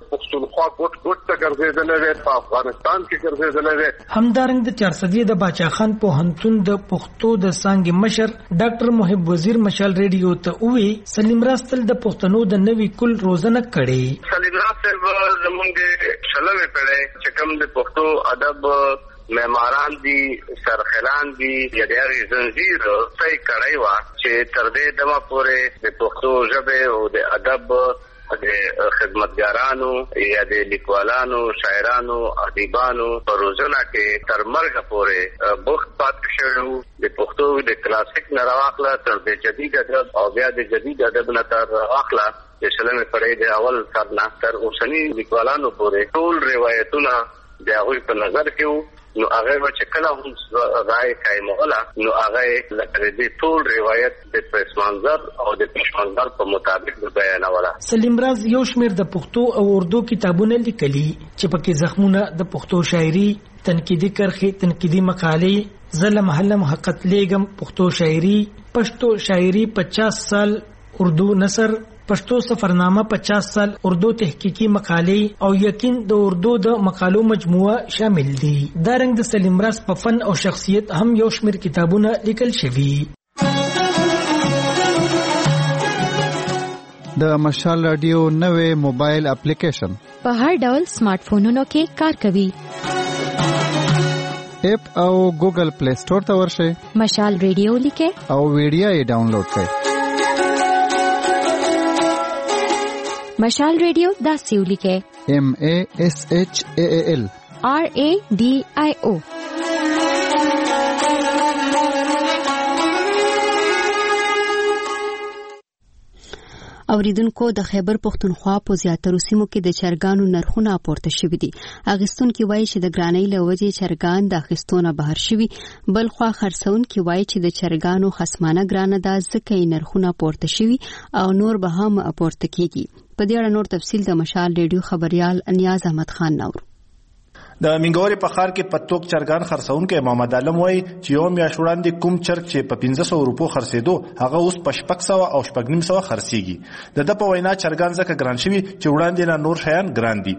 پښتونخوا ګوټ ګوټ ته ګرځېدلی دی، په افغانستان کې ګرځېدلی دی. همدارنګه د چارسدي د باچا خان پوهنتون د پښتو د څانګې مشر ډاکټر محب وزیر مشال ریډیو ته وویل سلیم راز تل د پښتنو د نوي کل روزنه کړې. سلیم راز صاحب زموږ د شلمې پېړۍ چې کوم د پښتو ادب معماران دي، سرخلان دي، یا د هغې زنځیر صحیح کړی وه چې تر دې دمه پورې د پښتو ژبې او د ادب د خدمتګارانو یا د لیکوالانو، شاعرانو، ادیبانو په روزنه کې تر مرګه پورې بوخت پاتې شوی وو. د پښتو د کلاسیک نه راواخله تر د جدید ادب او بیا د جدید ادب نه تر راواخله د شلمې پېړۍ د اول سر نه تر اوسني لیکوالانو پورې ټول روایتونه د هغوی په نظر کې وو. نو هغه چې کله هم رائے قائموله نو هغه لکه دې ټول روایت د پس منظر او د پس منظر په مطابق بیانوله. سلیم راز یو شمېر د پښتو او اردو کتابونه لیکلي چې پکې زخمونه د پښتو شاعري، تنقیدي کرښې، تنقیدي مقالې، زله محله محقق لیګم، پښتو شاعري، پښتو شاعري پچاس سال، اردو نثر، پښتو سفرنامه پچاس سال، اردو تحقیقی مقالې او یقین د اردو د مقالو مجموعه شامل دي. دا رنګ د سلیم راز په فن او شخصیت هم یو شمېر کتابونه لیکل شوي. د مشال رادیو نوې موبایل اپلیکیشن په هر ډول سمارټ فونونو کې کار کوي. اپ او ګوګل پلی سٹور ته ورشئ، مشال ریډیو لیکئ او ویډیو یې ډاونلوډ کړئ. مشال ریډیو داسې ولیکئ ایم ا اس ایچ ا ال آر ا ډي آی او. اوریدونکو د خیبر پښتونخوا په زیاترو سیمو کې د چرګانو نرخونه پورته شوي دي. اغستونکي وایي چې د ګرانۍ له وجې چرګان د اخیستونه بهر شوي، بل خوا خرڅونکي وایي چې د چرګانو خصمانه ګرانه ده ځکه یې نرخونه پورته شوي او نور به هم پورته کیږي. په دې اړه نور تفصیل د مشال ریډیو خبريال نیاز احمد خان نور. د منګوري په ښار کې پتوک چرګان خرڅونکي محمد عالم وایي چې یو میاشت وړاندې کوم چرګ چې په پنځه سوه روپو خرڅېدو هغه اوس په شپږ سوه او شپږ نیم سوه خرڅېږي. د ده په وینا چرګان ځکه ګران شوي چې وړاندې نه نور شیان ګران دي.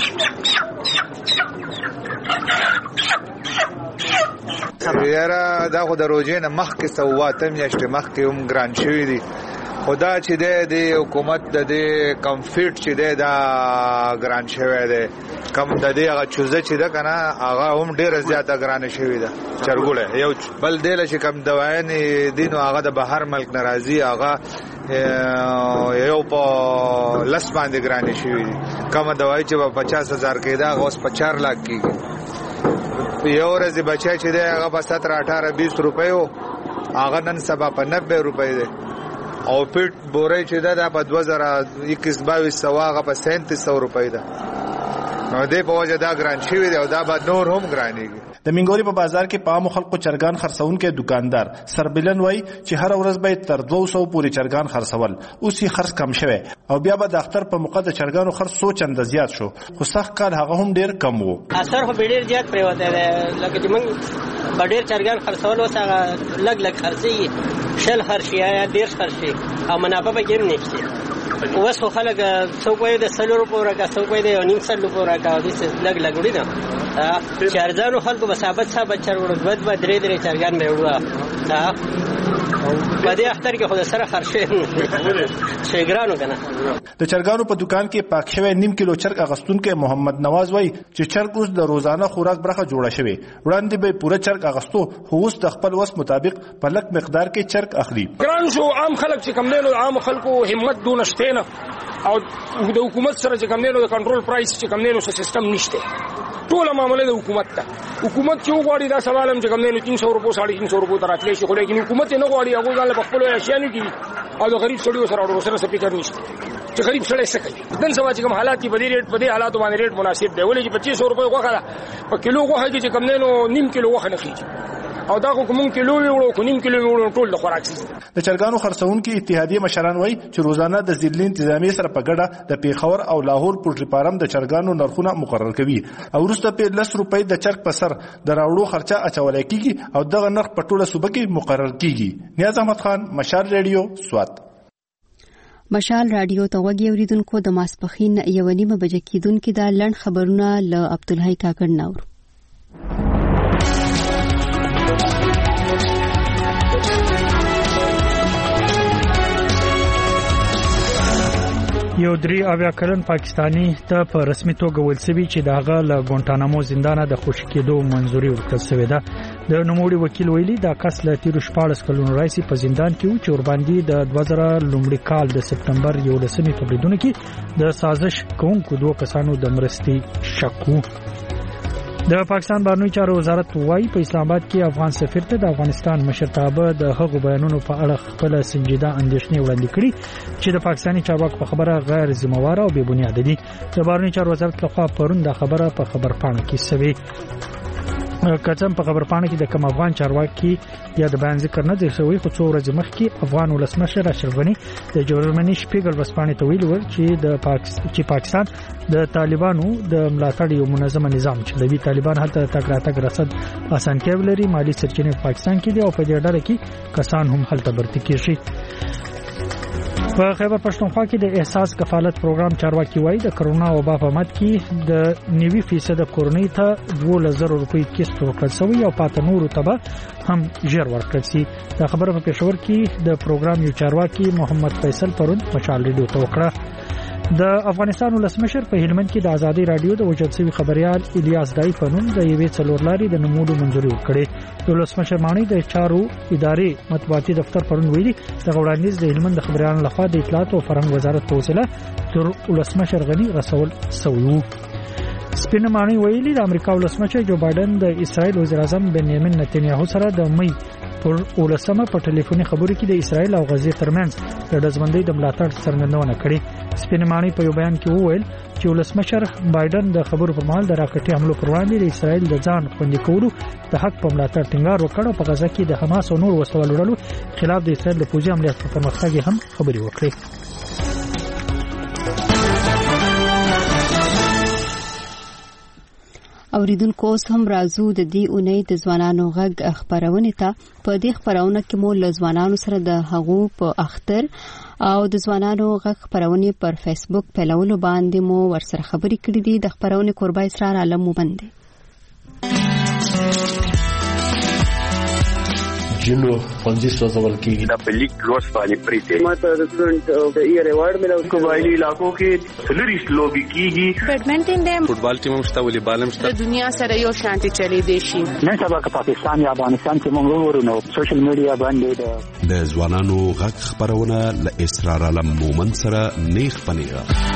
یاره دا خو د روژې نه مخکې سوه اته میاشتې مخکې هم ګران شوي دي، خدا چې دی د حکومت د دې کمفیټ چې دی دا ګران شوی دی، کم د دې هغه چوزه چې ده که نه هغه هم ډېره زیاته ګرانه شوې ده چرګوړی. یو بل دی له چې کم دوایانې دي نو هغه د بهر ملک نه راځي، هغه یو په لس باندې ګرانې شوي دي. کمه دوایي چې به پچاس هزار کېده هغه اوس په چار لاک کېږي. یو ورځې بچی چې دی هغه په ستره اټاره بیس روپۍ و، هغه نن سبا په نبې روپۍ دی. او پیټ بورې چې ده دا په دوه زره اکیس باویس سوه هغه په سینتیس سوه روپۍ ده. نو دې په وجه دا ګران شوي دی او دا به نور هم ګرانېږي. د منګوري په بازار کې په عامو خلکو چرګان خرڅونکي دکاندار سربلن وایي چې هر ورځ به تر دوه سوه پورې چرګان خرڅول، اوس یې خرڅ کم شوی او بیا به د اختر په موقع د چرګانو خرڅ څو چنده زیات شو، خو سخت کال هغه هم ډېر کم و. اثر خو به ډېر زیات پرېوتی دی، لکه چې موږ به ډېر چرګان خرڅول اوس هغه لږ لږ خرڅېږي، شل خرڅي یا دېرش خرڅي او منافع پکې هم نشته. اوس خو خلک څوک وایي د سلو روپو راکړه، څوک وایي د یو نیم سل روپو راکړه، او داسې لږ لږ وړي نه. چې ارزانو خلکو به ثابت ثابت چرګ وړو، دوه دوه درې درې چرګان به یې وړو. په دې اختر کې خو د سره خرڅې چې ګرانو که نه. د چرګانو په دکان کې پاک شوی نیم کیلو چرګ اغستونکی محمد نواز وایي چې چرګ اوس د روزانه خوراک برخه جوړه شوې. وړاندې به پوره چرګ اغستو، خو اوس د خپل وس مطابق په لږ مقدار کې چرګ اخلي. ګران شو، عام خلک چې کوم دی نو عام خلکو همت دونه شته نه، او د حکومت سره چې کوم دی نو د کنټرول پرایس چې کوم دی نو سیستم نشته. ټوله معامله د حکومت ته، حکومت چې وغواړي دا سوال هم چې کوم دی نو تین سوه روپو ساړه تین سوه روپو ته راتلی شي، خو لیکن حکومت یې نه غواړي، هغوی ځان له په خپلو اشیانو کړي او د غریب سړیو سره ورسره څه فکر نشته چې غریب سړی څه کوي. نن سبا چې کوم حالات دي په دې ریټ په دې حالاتو باندې ریټ مناسب دی، ولې چې پچیس سوه روپۍ غوښه ده، په کیلو غوښه کې چې کوم دی نو نیم کیلو غوښه نه خېږي، او دا خو کوم کیلو وړو کو نیم کیلو وړو ټول د خوراک سیستم. د چرګانو خرڅونکو اتحادیه مشران وایي چې روزانه د ځلې انتظامی سره په ګډه د پیښور او لاهور پورټری فارم د چرګانو نرخونه مقرر کوي او وروسته په لس روپۍ د چرګ په سر د راوړو خرچه اچول کیږي او دغه نرخ په ټوله صوبه کې مقرر کیږي. نیاز احمد خان، مشال ریډیو، سوات. مشال رادیو ته وګورئ اوریدونکو د ماسپخین یو نیمه بجې کېدونکې د لړ خبرونه له عبدالحی کاکړ نور. یو درې اویا کلن پاکستانی ته په رسمي توګه ویل شوی چې داغه له ګونټانامو زندانه د خوشی کېدو منځوري ورکړل شوې ده. د نوموړي وکیل ویلي دا کس له تیر شپږ کلونو راځي په زندان کې و چې ور باندې د دوه زره لومړي کال د سپټمبر یولسمې په بریدونو کې د سازش کوونکو دوه کسانو د مرستې شک و. د پاکستان بهرنیو چارو وزارت وايي په اسلام آباد کې افغان سفیر ته د افغانستان مشرتابه د هغو بیانونو په اړه خپل سنجیده اندېښنې وړاندې کړي چې د پاکستاني چارواکو په خبره غیر ذمہواره او بې بنیاده دي. د بهرنیو چارو وزارت لخوا پرون دا خبره په خبرپاڼه کې شوې. کچم په خبرپاڼه کې د کوم افغان چارواکي یا د بیان ذکر نه دی شوی، خو څو ورځې مخکې افغان ولسمشر اشرف غني د جرمني شپیګل ورځپاڼې ته ویلي و چې د پاکستان چې پاکستان د طالبانو د ملاتړ یو منظم نظام چلوي. طالبان هلته تګ راتګ رسد اسانتیا لري، مالی سرچینې په پاکستان کې دي او په دې ډله کې کسان هم هلته برتي کیږي. په خیبر پښتونخوا کې د احساس کفالت پروګرام چارواکي وایي د کرونا وبا په مد کې د نوي فیصد کورنۍ ته دوه زره روپۍ کیست ورکړل شوی او پاتې نورو ته به هم ژر ورکړل شي. دا خبره په پېښور کې د پروګرام یو چارواکي محمد فیصل پرون مشال ریډیو ته وکړه. د افغانستان ولسمشر په هلمند کې د ازادي رادیو د وجود سوي خبريال الیاس دای پنوم د یوې څلورلاري د نموډو منځوري ورکړي. د ولسمشر مانی د چارو ادارې مطبوعاتي دفتر پرون ویلي د وړاندیز د هلمند خبريالانو لخوا د اطلاعات او فرهنګ وزارت په وسیله تر ولسمشر غني رسول شوی. سپینه مانی ویلي د امریکا ولسمشر جو بایدن د اسرائیل وزیر اعظم بنیامین نتنیاهو سره د مئی پر ولسمه په ټلیفوني خبرو کې د اسرائیل او غزې ترمنځ د دزمندۍ د ملاتړ څرګندونه کړې. سپینه مانی په یو بیان کې وویل چې ولسمشر بایدن د خبرو پر مهال د راکټي حملو پر وړاندې د اسرائیل د ځان خوندي کولو د حق په ملاتړ ټینګار وکړ او په غزه کې د حماس او نور وسوالو ډلو خلاف د اسرائیل د پوځي عملیاتو په پرمختګ هم خبري وکړې. اوریدونکو اوس هم راځو د دې اونۍ د ځوانانو غږ خبرونه ته. په دې خبرونه کې مو له ځوانانو سره د هغو په اختر او د ځوانانو غږ خبرونه پر فیسبوک پیلولو باندې مو ورسره خبرې کړې دي. د خبرونه قربای اسرار عالم مو باندې جنو پنځه سوزول کېږي دا په لیک لوس باندې پریته ماته د سټوډنټ او د ایئر ایوارډ ملو قبایلی علاقو کې سلریس لوبي کیږي. بیډمنټن دی، فوټبال ټیم مشته، والیبال مشته. د دنیا سره یو شانتي چلی دی شي. نن سبا که پاکستان یا افغانستان کې موږ ورونو سوشل میډیا باندې د ځوانانو غږ خبرونه ل اسرار علم مومن سره نیخ پنیغه.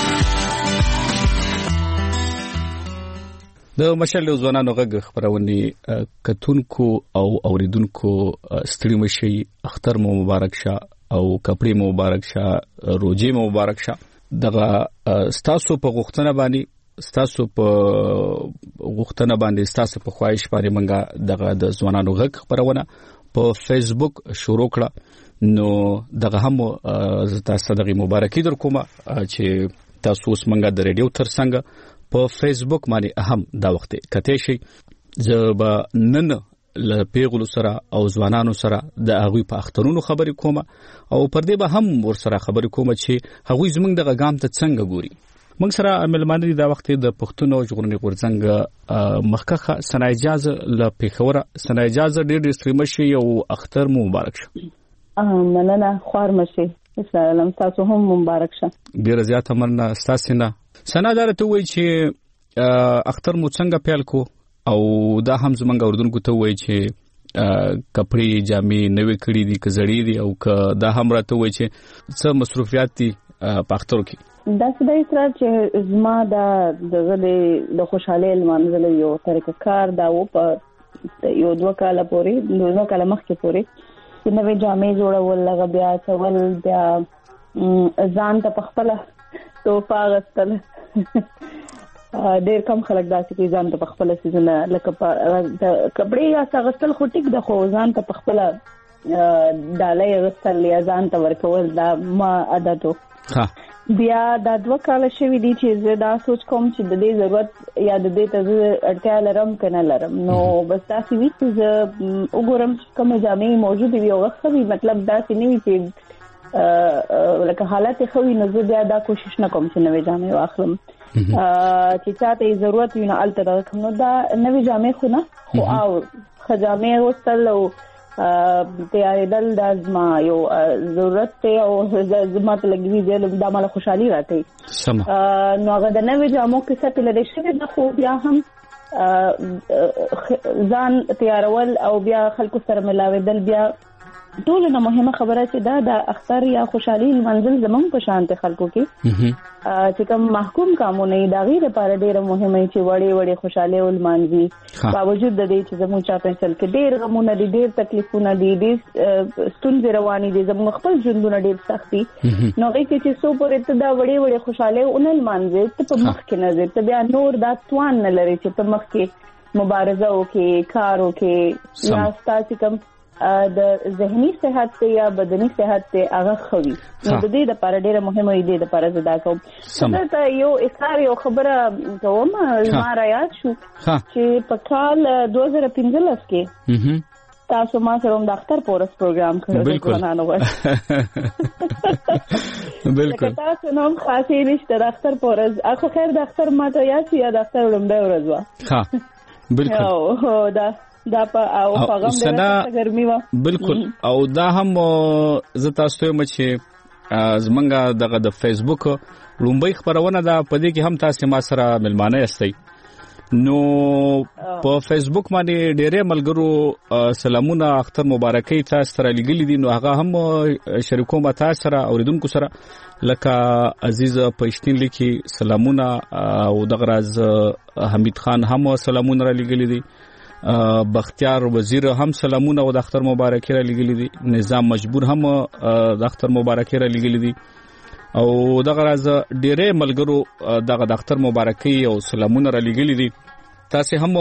د مشال ځوانانو غږ خبرونه کتونکو او اوریدونکو ستړي مشي، اختر مو مبارک شه او کپړې مو مبارک شه، روزي مو مبارک شه. دغه ستاسو په غوښتنه باندې ستاسو په غوښتنه باندې ستاسو په خواهش باندې منګه دغه د ځوانانو غږ خبرونه په فیسبوک شروع کړه. نو دغه هم تاسو دغه مبارکي در کومه چې تاسو اوس منګه د ریډیو تر څنګه په فیسبوک باندې اهم دا وخت کته شي. زه به نن ل پیغلو سره او ځوانانو سره د هغوی په اخترونو خبرې کوم او پر دې به هم ور سره خبرې کوم چې هغوی زمونږ د غام ته څنګه ګوري. موږ سره عملمانه دا وخت د پښتون او ژغورنې غورځنګ مخکخه سنا اجازه ل پیښوره سنا اجازه ډېر ډېر ستړي او اختر مو مبارک شه. مننه، خوار مشي. اسلام تاسو هم مبارک شه. ډېر زیات مننه تاسو نه. سنا دارته وای چې اختر مو څنګه پیل کو او دا هم زمونږ اردوونکو ته وای چې کپړې جامې نوې کړې دي که زړې دي او که دا هم راته وای چې څه مصروفیات دي په اختر کې. دا څه اسرار چې زما د دغه د خوشاله لمانځل یو طریقه کار دا و په یو دوه کاله پورې دوه کاله مخکې پورې چې نوې جامې جوړول لغه بیا څول بیا ځان ته پخپله توفا غستل. ډېر کم خلک داسې کوي ځان ته پخپله سیزونه لکه کپړې یا څه غستل خو ټیک ده، خو ځان ته پخپله ډالۍ غستل یا ځان ته ورکول دا ما عادتو. بیا دا دوه کاله شوي دي چې زه دا سوچ کوم چې د دې ضرورت یا د دې ته زه اړتیا لرم که نه لرم. نو بس داسې وي چې زه وګورم کومې جامې موجودې وي او وخت وي، مطلب داسې نه وي چې لکه حالت خوي نو زه بیا دا کوشش نه کوم چې نوې جامې واخلم چې چاته ضرورت وي نو الته راکم نو دا نوې جامې خو نه خو او خجامې وستل او تیارېدل د زما یو ضرورت ته او زما ته لګوي چې دا مال خوشحالي راکړي نو هغه د نوې جامو کې څه لري شوی د خو بیا هم ځان تیارول او بیا خلکو سره ملاوېدل بیا ټول نه مهمه خبره چې دا د اختر یا خوشحالي منزل زمون په شانته خلکو کې چې کوم محکوم کامونه دا غیر لپاره ډیره مهمه چې وړي وړي خوشاله ول مانځي باوجود د دې چې زمون چا پنسل کې ډیر غمونه دي ډیر تکلیفونه دي ډیر ستونزې روانې دي زمون خپل ژوندونه ډیر سختي نو هغه چې څو پرې ته دا وړي وړي خوشاله اونل مانځي ته په مخ کې نظر ته بیا نور دا توان نه لري چې په مخ کې مبارزه وکي کار وکي یا ستاسو کوم د ذهني صحت ته یا بدني صحت ته هغه خوي نو د دې لپاره ډیره مهمه دی د لپاره زدا کوم دا یو اصرار یو خبره کوم ما را یاد شو چې په کال دوه هزار پنځلس کې تاسو ما سره د اختر پورس پروګرام کړو ځوانانو وای بالکل تاسو نو خاصه نشته د اختر پورس اخو خیر د اختر ماته یا چې د اختر لومبه ورځ وا ها بالکل او دا دا په او پیغام د ګرمي وا بالکل او دا هم زه تاسو ته مچ زمونږه دغه د فیسبوک لومبي خبرونه دا پدې کې هم تاسو ما سره ملمانه یاستئ نو په فیسبوک باندې ډېرې ملګرو سلامونه اختر مبارکي تاسو سره لګلې دي نو هغه هم شریکو ما تاسو سره اوریدونکو سره لکه عزیز پښتين لیکي سلامونه او دغه راز حمید خان هم سلامونه را لګلې دي بختیار وزیر هم سلامونه او د اختر مبارکي را لګلې دي نظام مجبور هم د اختر مبارکي را لګلې دي او دغه راز ډېرې ملګرو دغه د اختر مبارکي او سلامونه را لګلې دي تاسو هم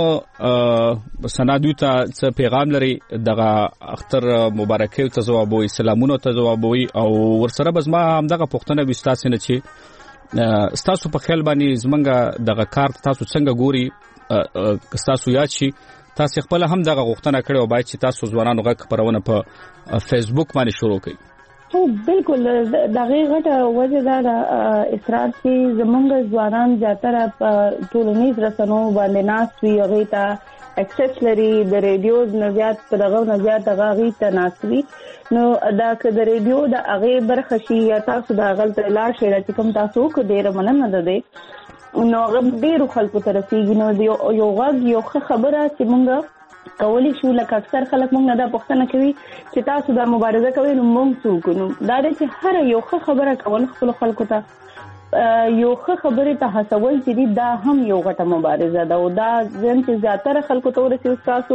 سنادو ته څه پیغام لري دغه اختر مبارکي ته جواب وي سلامونه ته جواب وي او ورسره بس ما هم دغه پښتنه وستاسو نه چې تاسو په خیال باندې زمونږه دغه کار تاسو څنګه ګوري تاسو یاد شي تاسو خپل هم دغه غوښتنه کړې او باید چې تاسو ځوانانو غږ خبرونه په فیسبوک باندې شروع کړئ او بالکل دغه غټه وجه دا اصرار چې زمونږ ځوانان زیاتره په ټولنیز رسنیو باندې ناس وی هغه ته اکسس لري د ریډیوز نه زیات دغه نه زیات هغه ته ناس وی نو دا که د ریډیو د هغه برخه شي یا تاسو د غلط لاړ شي چې کوم تاسو کو ډیر مننه ده نو هغه ډیرو خلکو ته رسیږي نو یو غږ یو خبره چې مونږ کولی شو لکه اکثر خلک مونږ نه دا پوښتنه کوي چې تاسو دا مبارزه کوي نو مونږ څوک نو دا چې هر یو خبره کول خپل خلکو ته یو خبره ته حسول چې دا هم یو غټه مبارزه ده او دا ځین چې زیاتره خلکو ته ورسي تاسو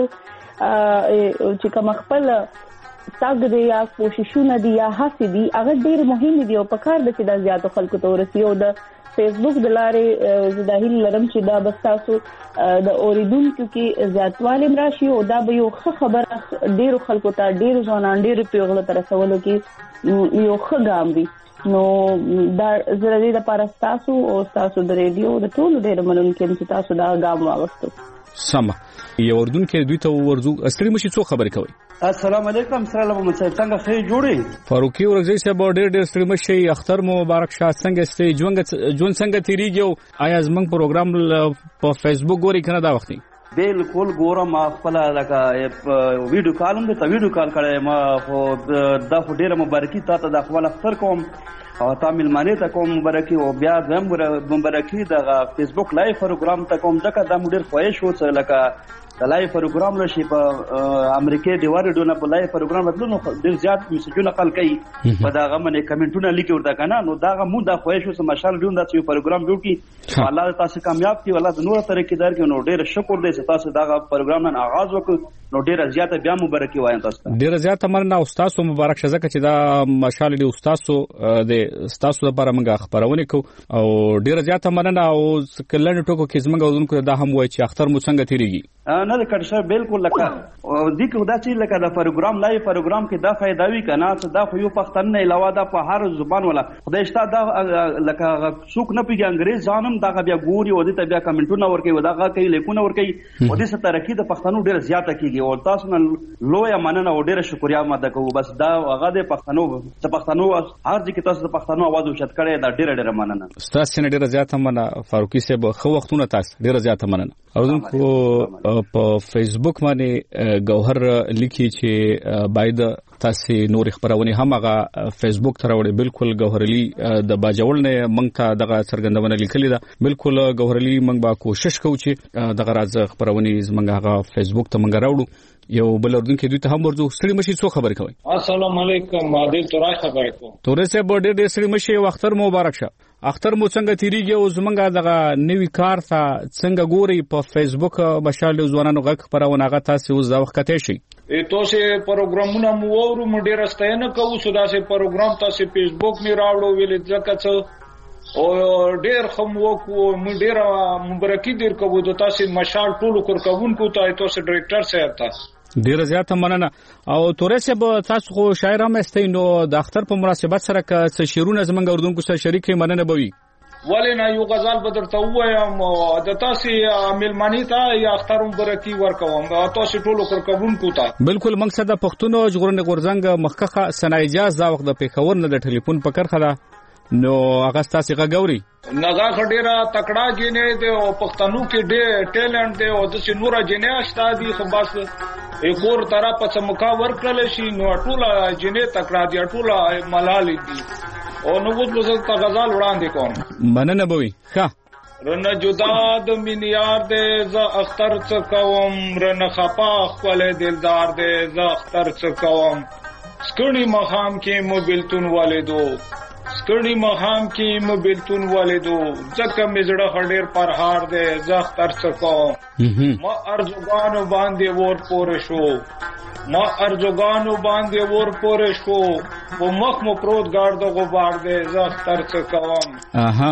چې کوم خپل تاګ دی یا کوششونه دي یا هڅې دي هغه ډیر مهم دي او په کار د چې دا زیاتو خلکو ته ورسي او د فیسبوک د لارې زداهیل لرم چې دا بس تاسو د اوریدونکو کې زیاتوالی راشي او دا به یو خبره ډیرو خلکو ته ډیرو ځوانان ډیرو پیغلو تر رسولو کې یو ښه ګام وي نو دا زړه د لپاره تاسو او تاسو د ریډیو د ټول ډیر منونکو چې تاسو دا ګام واغستو سم یو اردن کې دوی ته ورزو استری مشي څو خبرې کوي السلام علیکم سره له مڅ څنګه خې جوړي فاروقي ورغزي صاحب ډېر ډېر استری مشي اختر مبارک شه څنګه استې ژوند ژوند څنګه تیریږي آیا زمنګ پروګرام په فیسبوک ګوري کنه دا وختي بالکل ګورم خپل لکه ویډیو کالم ته ویډیو کال کړم ما دا ډېر مبارکي تاسو د خپل اختر کوم او تامل معنی ته کوم مبارکي او بیا زم مبارکي د فیسبوک لایو پروګرام ته کوم ځکه دا ډېر خوښ شو چې لکه د لایو پروګرام لشي په امریکا دی ورډو نه په لایو پروګرام بدلونو ډېر زیات میسجونه خلک کوي په دا غمنه کمنټونه لیکي ورته کنه نو دا غمو دا خوښ شو چې ماشال ډون دا چې پروګرام جوړ کی الله تاسو کامیاب کی الله د نور طریقې دار کې نو ډېر شکر دې چې تاسو دا پروګرام نن آغاز وکړ نو ډېر زیات بیا مبارکي وایم تاسو ډېر زیات مننه او تاسو مبارک شه ځکه چې دا ماشال دې تاسو د تاسو لپاره موږ خبرونه کو او ډېر زیات مننه او کلن ټکو کې زموږ ودونکو دا هم وایي چې اختر مو څنګه تیریږي نه د کټ شوی بالکل لکه دې کې دا چې لکه د پروګرام لای پروګرام کې دا فائدہ وی کنه چې دا خو یو پښتون نه علاوه دا په هر زبان ولا خدای شته دا لکه څوک نه پیږي انګريز ځانم دا بیا ګوري او دې ته بیا کمنټونه ورکوي دا کوي لیکونه ورکوي او دې ست ترقی د پښتنو ډیر زیاته کیږي او تاسو نه لوی مننه او ډیر شکریا ماده کوو بس دا هغه د پښتنو د پښتنو هر ځکه تاسو د پښتنو आवाज وشت کړی دا ډیر ډیر مننه تاسو نه ډیر زیاته مننه فاروقي صاحب خو وختونه تاسو ډیر زیاته مننه اوردونکو په فیسبوک باندې گوهر لیکي چې باید تاسو نور خبرونه هم هغه فیسبوک تر وړي بالکل گوهرلی د باجوړ نه مونږ ته دغه څرګندونه لیکلې ده بالکل گوهرلی مونږ با کوشش کوو چې دغه راز خبرونه زمونږ هغه فیسبوک ته مونږ راوړو یو بل اردن کې دوی ته هم ورځو ستړي مشي څو خبرې کوي السلام علیکم عادل تورای خبرې کوم تورې سه بډې دې ستړي مشي اختر مبارک شه اختر مو څنګه تیریږي او زمونږ دغه نوی کار ته څنګه ګوري په فیسبوک بشاله ځوانانو غږ خبرونه غا تاسو اوس دا وخت کې شي ای تاسو پروګرامونه مو ورو مډیر استاینه کوو سودا سه پروګرام تاسو فیسبوک می راوړو ویل ځکه څه او ډیر خم وکو مډیر مبارکي ډیر کوو د تاسو مشال ټولو کورکونکو ته تاسو ډایرکټر صاحب ته ډیر زیاته مننه او تورې صاحب تاسو خو شاعر هم استئ نو د اختر په مناسبت سره که څه شیرونه زمونږ اردوونکو سره شریک مننه بوي ولې نه یو غزل بدرته وایم د تاسو ملمنی ته یا اختر مبارکي ورکوم تاسو ټولو کورکونکو ته بالکل مقصد د پښتون ژغورنې غورځنګ مخکخه سنایجاز دا وخت د پیښور نه د ټلیفون په کرخه ده نو هغه تاسو غاوري نغا خډيره تکړه جنې دی او پښتنو کې ډېر ټیلنټ دی او د سنوره جنې اشتا دي خو بس یو ور طرف په سمکا ورکړل شي نو ټوله جنې تکړه دي ټوله ملال دي او نو وځو زه غزال وړاندې کوم مننه بوي ښه رنه جدا د مینیار دې ز اختر څ کوم رنه خپا خپل دلدار دې ز اختر څ کوم سکړی مخام کې موبیلتون والدو سکړی مخام کې موبیلتون والدو ځکه مزړه خډیر پر هار دې ز اختر څ کوم ما ارزوګانو باندې ور پور شو ما ارزوګانو باندې ور پور شو و مخ مو پروت ګارد غبار دې ز اختر څ کوم اها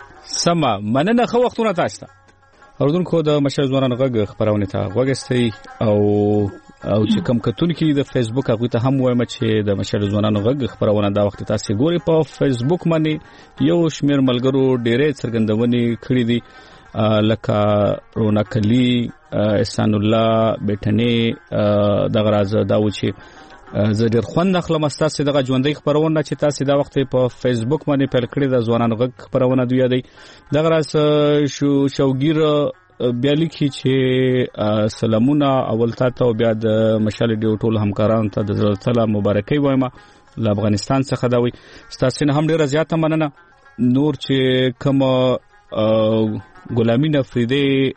سما مننه خو وختونه تاسو ته اردوونکو د مشر ځوانانو غږ خبرونه ته غوږستئ او او چې کوم کتونکو د فیسبوک هغه ته هم وایم چې د مشر ځوانانو غږ خبرونه دا وخت تاسو ګوري په فیسبوک باندې یو شمیر ملګرو ډېرې څرګندونې کړې دي لکه رونق علي احسان الله بیٹنی دغه راز دا و چې زه ډېر خوند اخلم تاسو دغه ژوندۍ خبرونه چې تاسو دا وخت په فیسبوک باندې پیل کړی د ځوانانو غږ خبرونه دوی دی دغه راز شو شوګیر بیا لیکي چې سلامونه اول تاسو بیا د مشال ډیو ټول همکارانو ته د زړه مبارکي وایم له افغانستان څخه دا وي تاسو نه هم ډیره زیاته مننه نور چې کوم غلامین افریدی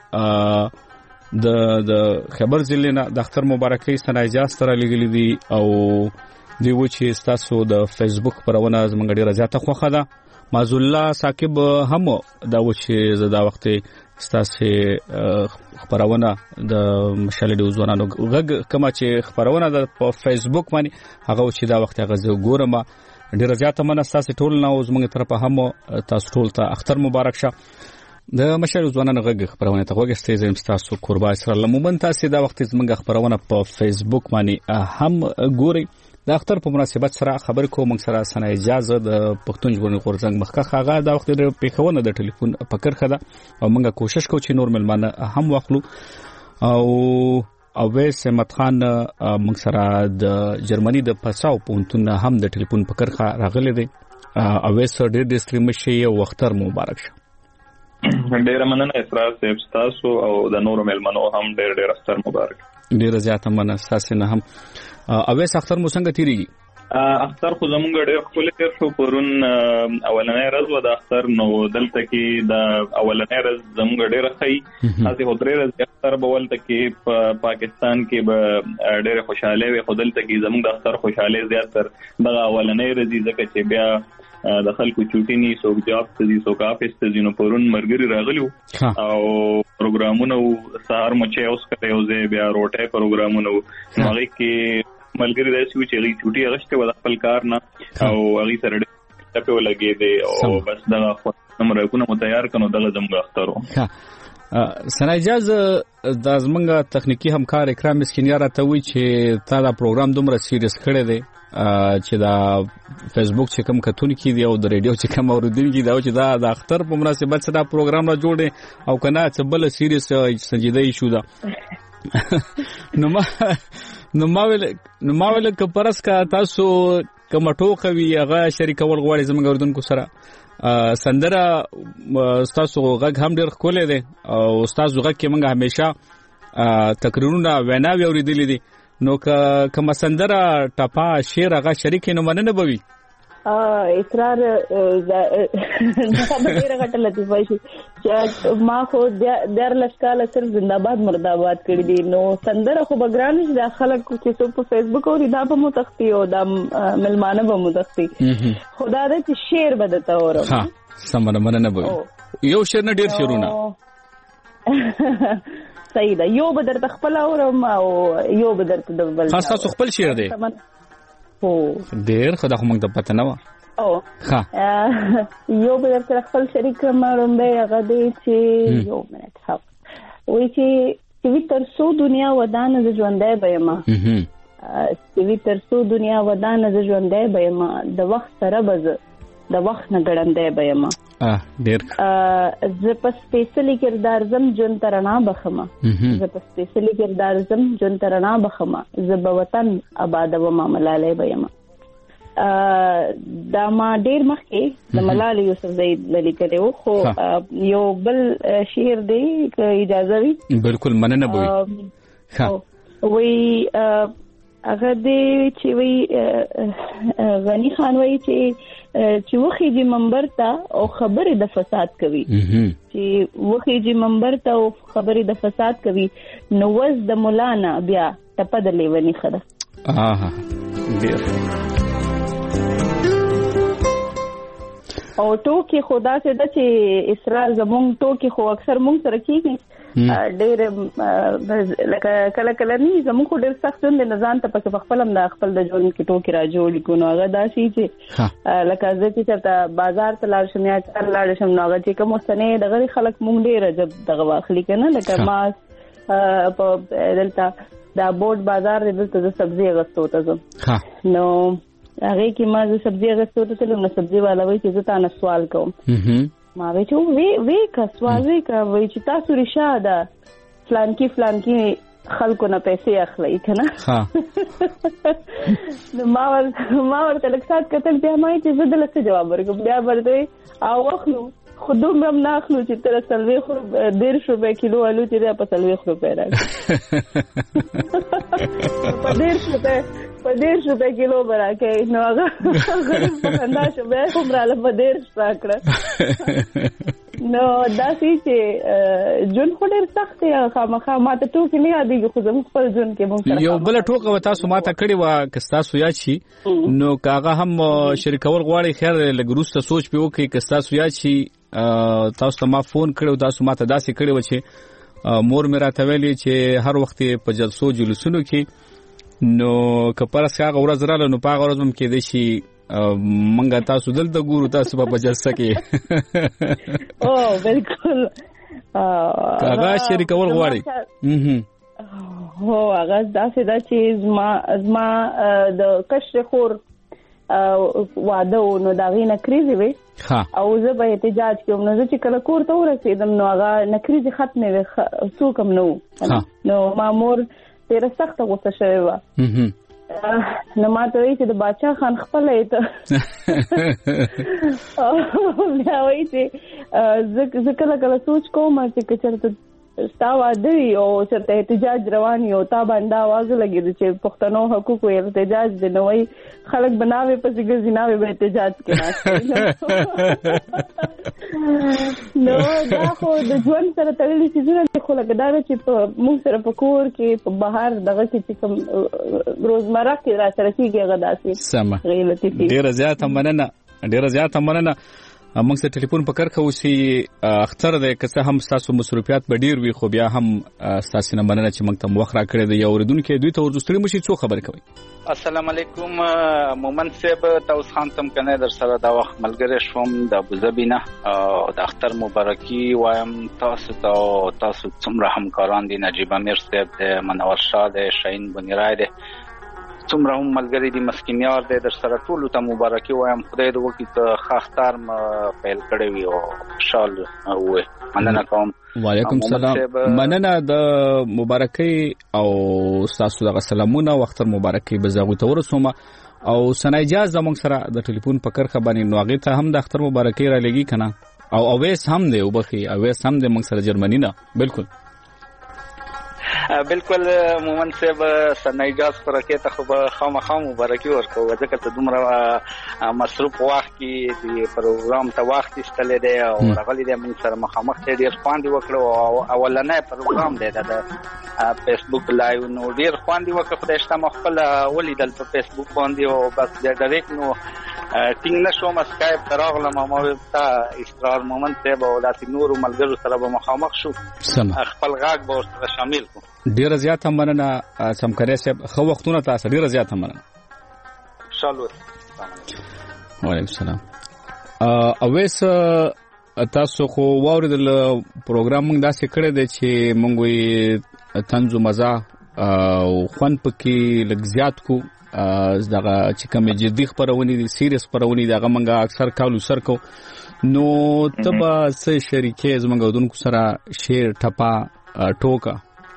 د د خبر ضلع نه د اختر مبارکي سنایجاز تر لګلې دي او دی و چې تاسو د فیسبوک پرونه زمونږ ډیره زیاته خوخه ده مازالله ثاقب هم دا و چې زدا وخت ستاسو خبرونه د مشال ډیو ځوانانو غږ کما چې خبرونه د په فیسبوک باندې هغه چې دا وخت هغه زه ګورم ډیره زیاته مننه تاسو ټول نو زموږ طرفه هم تاسو ټول ته اختر مبارک شه د مشال ځوانانو غږ خبرونه ته وګورئ زم تاسو قربان سره لمومن تاسو دا وخت زموږ خبرونه په فیسبوک باندې هم ګورئ د اختر په مناسبت سره خبر کوم سره سنه اجازه د پښتون ژغورنې غورځنګ مخکخ هغه د وخت د پیښونه د ټلیفون په کرخه ده او موږ کوشش کوو چې نور ملمانه هم واخلو او اویس احمد خان موږ سره د جرمني د پساو پونتون هم د ټلیفون په کرخه راغلی دی اویس ډېر د ستریم شي او اختر مبارک شه ډېر مننه اسرار صاحب تاسو او د نور ملمنو هم ډېر ډېر اختر مبارک ډېر زیاته مننه تاسو نه هم اویس اختر مو څنګه تیریږي اختر خو زمونږ ډېر خپل تیر شو پرون اولنۍ ورځ و د اختر نو دلته کې د اولنۍ ورځ زمونږ ډېر ښه تاسو خو درې ورځې اختر به ولته کې په پاکستان کې به ډېر خوشاله وي خو دلته کې زمونږ د اختر خوشاله زیات تر دغه اولنۍ ورځ ځکه چې بیا د خلکو چوټي ني سو جاب ته دي سو کافي ته دي نو پرون مرګري راغلو او پروګرامونه سهار مچې اوس کوي او زه بیا روټه پروګرامونه هغه کې ملګری داسې و چې غي چوټي اغشته و خپل کار نه او هغه سره ټپه ولګي دی او بس دا نمبر کو نو تیار کنو دغه زموږ اخترو سنا اجازه د زمنګ تخنیکی همکار اکرام مسکینیار ته وی چې تا دا پروګرام دومره سیریس کړی دی چې دا فیسبوک چې کوم کتون کې دی او د ریډیو چې کوم اوریدونکي دا چې دا د اختر په مناسبت سره پروګرام را جوړي او کنه څه بل سیریس سنجیده ایشو ده نو ما نو ما ویل نو ما ویل ک پرس کا تاسو کوم ټوکوي هغه شریکول غواړي زموږ اوریدونکو سره سندره تاسو غږ هم ډېر خولې دي او تاسو غږ کې موږ همیشه تقریرونه ویناوي اوریدلې دي نو کوم سندره ټپا شعر هغه شریک نو مننه بوي اقرار دا ډیره غټه لطیفه شي چې ما خو در لشکاله صرف زنده‌باد مرداباد کړی دي نو سندره خو بګران دي د خلک چې په فیسبوک او دا په متختی او د ملمانه په متختی خدا دې چې شعر بدته اورم ها سمونه مننه بوي یو شعر نه ډیر شعرونه صحیح ده یو بدر تخپل اورم او یو بدر ته د بل خاص تاسو خپل شعر دی هو ډیر خدای خو موږ د پته نه و او ها یو بدر تر خپل شریک مروم به هغه دی چې یو منټ ها وای چې چې تر څو دنیا ودانه د ژوندۍ به ما چې تر څو دنیا ودانه د ژوندۍ به ما د وخت سره بز د وخت نه ګړندې به ما ا ډیر ز په سپیشلی کردار زم جون ترنا بخما ز په سپیشلی کردار زم جون ترنا بخما ز په وطن آباد و ما ملاله به ما دا ما ډیر مخکې د ملاله یوسف زید للی کړو خو یو بل شعر دی که اجازه وي بالکل مننه بوي ها وی هغه دی چې وی غنی خان وی چې چې وخیږي منبر ته او خبره د فساد کوي چې وخیږي منبر ته او خبره د فساد کوي نو وز د مولانا بیا تپد لیونی خره آها ډیر او ټوکی خدا سے د چې اسرائیل زمونږ ټوکی خو اکثر مونږ سره کیږي ډېر لکه کله کله نه زموږ ډېر سخت نه نزان ته پکې خپل هم د خپل د ژوند کې ټوکی را جوړ کړو هغه داسي چې لکه ځکه چې ته بازار ته لاړ شم یا چار لاړ شم نو هغه چې کوم سنې د غری خلک مونږ ډېر عجب دغه واخلي کنه لکه ما په دلته دا بوت بازار دلته د سبزی غستو ته نو هغه کې ما د سبزی غستو ته نو سبزی والا وایي چې زه تا نه سوال کوم ما وی چې وی وی کا سوال وی کا وی چې تاسو رشاده فلان کی فلان کی خلکو نه پیسې اخلي کنه ها نو ما ور ما ورته لکسات کتل بیا ما چې زه دلته جواب ورکوم بیا ورته او اخلو خودم هم نه اخلو چې تر سلوي خو ډیر شو به کیلو الو چې په سلوي خو پیرا په ډیر شو به په ډیر شو به کیلو برکه نو هغه غریب په خندا شو به عمره په ډیر ساکړه نو دا چې جون خو ډیر سخت دی خامخا ماته ټوکی نه یادېږي خو زموږ خپل جون کې مونږ یو بل ټوکه وتا سو ماته کړی و کستاسو یا چی نو کاغه هم شریکول غواړي خیر لګروسته سوچ په وکي کستاسو یا چی تاسو ته ما فون کړو تاسو ماته داسې کړی و چې مور مې راته ویلي چې هر وخت په جلسو جلوسونو کې نو کپرس هغه ورځ رااله نو په هغه ورځ هم کې د شي منګه تاسو دلته ګورو تاسو په جلسه کې او بالکل هغه شریکول غواړي هو هغه داسې دا چې زما زما د کشر خور واده نو دا غي نکریزي وي او زه به احتجاج کوم نو چې کله کور ته ورسېدم نو هغه نکریزي ختمه وي څوک هم نو نو مامور ډېر سخت غوسه شوی و نو ما ته وی چې د بادشاہ خان خپل ایت بیا وی چې زه کله کله سوچ کوم چې چېرته ستا واده وي او چېرته احتجاج روان وي او تا باندې آواز لګېده چې پښتنو حقوقو احتجاج دی نو وایي خلک به ناوې پسې ګرځي ناوې به احتجاج کې ناستې نو دا خو د ژوند سره تړلي څیزونه دي خو لکه دا ده چې په موږ سره په کور کې په بهر دغه کې چې کوم روزمره کې را سره کېږي هغه داسې سمه ډېره زیاته مننه ډېره زیاته مننه موږ ته ټلیفون په کار کوو چې اختر د کڅه هم تاسو مصروفیات به ډیر وي خو بیا هم تاسو نه مننه چې موږ ته وخت را کړی دی. یو اوریدونکو دوی ته ورزستړي مشي څو خبر کوي. السلام علیکم مومن صاحب، تاسو خان تم کنه در سره دا وخت ملګری شوم د ابوظبی نه او د اختر مبارکي وایم تاسو ته. تاسو څومره همکاران دي، نجیب امیر صاحب د منور شاه د شاهین بنیرای دی، څومره هم ملګری دي، مسکینیار دی، در سره ټول ته مبارکي وایم. خدای دې وکړي ته ښه اختر م پیل کړی وي او خوشحال وې. مننه کوم. وعلیکم السلام. مننه د مبارکي او تاسو دغه سلامونه او اختر مبارکي به زغو ته ورسوم او سنایجاز زموږ سره د ټلیفون په کرخه باندې نوغه ته هم د اختر مبارکي را لګي کنه او اویس هم دی وبخي اویس هم د موږ سره جرمنی نه. بالکل بالکل مومن صاحب، سنایجاز پرکه ته خو خامخا مبارکي ورکو ځکه ته دومره مصروف وخت کې د پروګرام ته وخت استلې دی او راغلی دی موږ سره مخامخ ډیر خواندي وکړو او اولنې پروګرام دی د فیسبوک لایو نو ډیر خواندي وکړو. خدای شته مخبل ولیدل په فیسبوک باندې او بس ډایرکټ نو ټینګ نشوم اسکایپ تراغله ما ته استقرار مومن صاحب او داسې نور ملګرو سره به مخامخ شو خپل غاګ به ورسره شامل کو. ډیر زیات مننه سمکري صاحب، خو وختونه تاسو ډیر زیات مننه. شالو. وعلیکم السلام. اویس تاسو خو واوریدل پروګرام موږ داسې کړی دی چې موږ وی طنز او مزاح او خوند پکې لږ زیات کو. دغه چې کوم جدي خبرونه دي، سیریس خبرونه دي، هغه موږ اکثر کالو سر کو. نو تبا څه شریکې زموږ ودونکو سره شیر ټپا ټوکا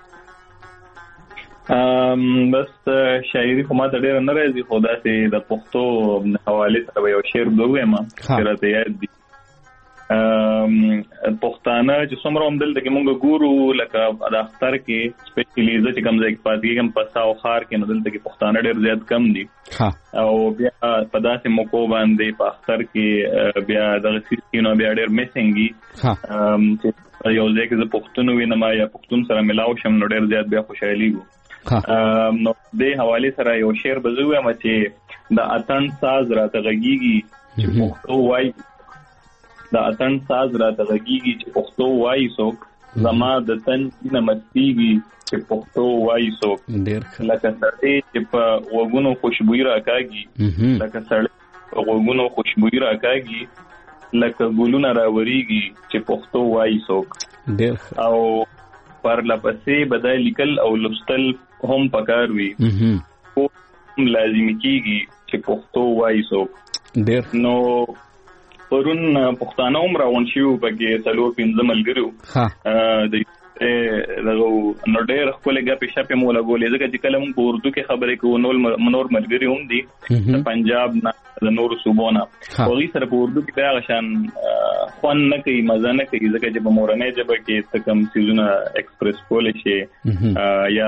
ام بس شاعري خو ما ته ډېر نه راځي، خو داسې د پښتو حواله سره یو شعر دویم چې راته یاد دي. ام پښتانه چې څومره هم دلته کې مونږ ګورو لکه د اختر کې سپیشلی ځکه چې کوم ځای کې پاتې کوم پسا او خار کې نو دلته کې پښتانه ډېر زیات کم دي او بیا په داسې موکو باندې په اختر کې بیا د سیسکینو بیا ډېر میسنګي چې یو ځای کې د پښتون وینم یا پښتون سره ملاو شم نو ډېر زیات بیا خوشحالي وو. نو د حواله سره یو شعر بزوي ما چې د اتن ساز راته غږیږي چې پښتو وایي، د اتن ساز راته غږیږي چې پښتو وایي څوک، زما د تن نه مستیږي چې پښتو وایي څوک، لکه سړی چې په وګونو خوشبوئی راکاږي، لکه سړی په وګونو خوشبوئی راکاږي، لکه ګلونه راوريږي چې پښتو وایي څوک. او پر لپسې بدای لیکل او لوستل هم پکار وي، خو لازمي کیږي چې پښتو وایي څوک. ډېر نو پرون پښتانه هم راون شو پکې څلور پنځه ملګرو ها د دغه نو ډېر خپل غپې شپې مولا ګولې ځکه چې کله موږ په اردو کې خبرې کوو نو نور ملګري هم دي د پنجاب نه د نور صوبونه او غي سره په اردو کې بیا غشان خوان نه کوي، مزه نه کوي ځکه چې په مورنۍ ژبه کې څه کم سيزونه ایکسپریس کول شي یا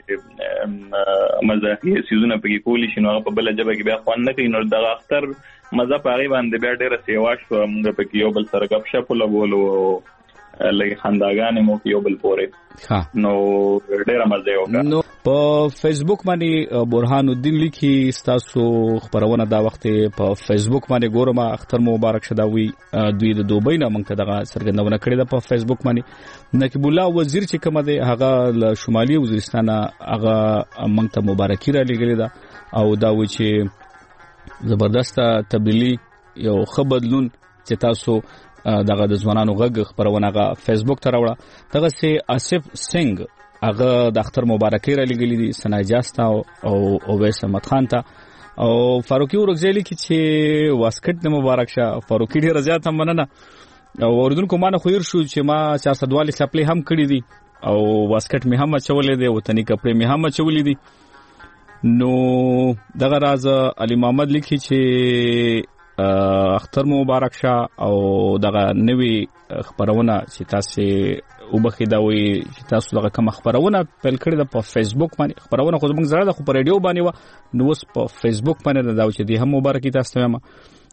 مزاحي سيزونه په کول شي نو په بل ژبه کې بیا خوان نه کوي. نو دغه اختر مزه پاره باندې بیا ډېر سیوا شو موږ په کې یو بل سره غپ شپ لګولو لکه خنداګانې مو کې یو بل پورې نو ډېر مزه وکړه. نو په فیسبوک باندې برهان الدین لیکي تاسو خبرونه دا وخت په فیسبوک باندې ګورم اختر مبارک شه دا وی دوی د دوبۍ نه موږ ته دغه سرګندونه کړې ده په فیسبوک باندې. نقیب الله وزیر چې کوم دی هغه له شمالي وزیرستان هغه موږ ته مبارکي را لګلې ده او دا و چې زبردست تبدیلی یو خبردلون چې تاسو دغه د ځوانانو غږ خبرونه غا فیسبوک ته راوړه. دغه سي آصف سنگ هغه د اختر مبارکي را لګلې دي سناجاستا او اویس احمد خان ته او فاروقي ورغزيلي کی چې واسکټ د مبارک شه. فاروقي ډیر زیات هم مننه او اوردونکو مانه خویر شو چې ما چار سو دوه سپلې هم کړې دي او واسکټ می هم چولې دي او تني کپڑے می هم چولې دي. نو دغه راز علي محمد لیکي چې اختر مبارک شه او دغه نوې خبرونه چې تاسو وبخې دا وي چې تاسو دغه کوم خبرونه پیل کړی د په فیسبوک باندې خبرونه خو موږ زړه د خو په رادیو باندې و نو اوس په فیسبوک باندې دا چې دی هم مبارکي تاسو ته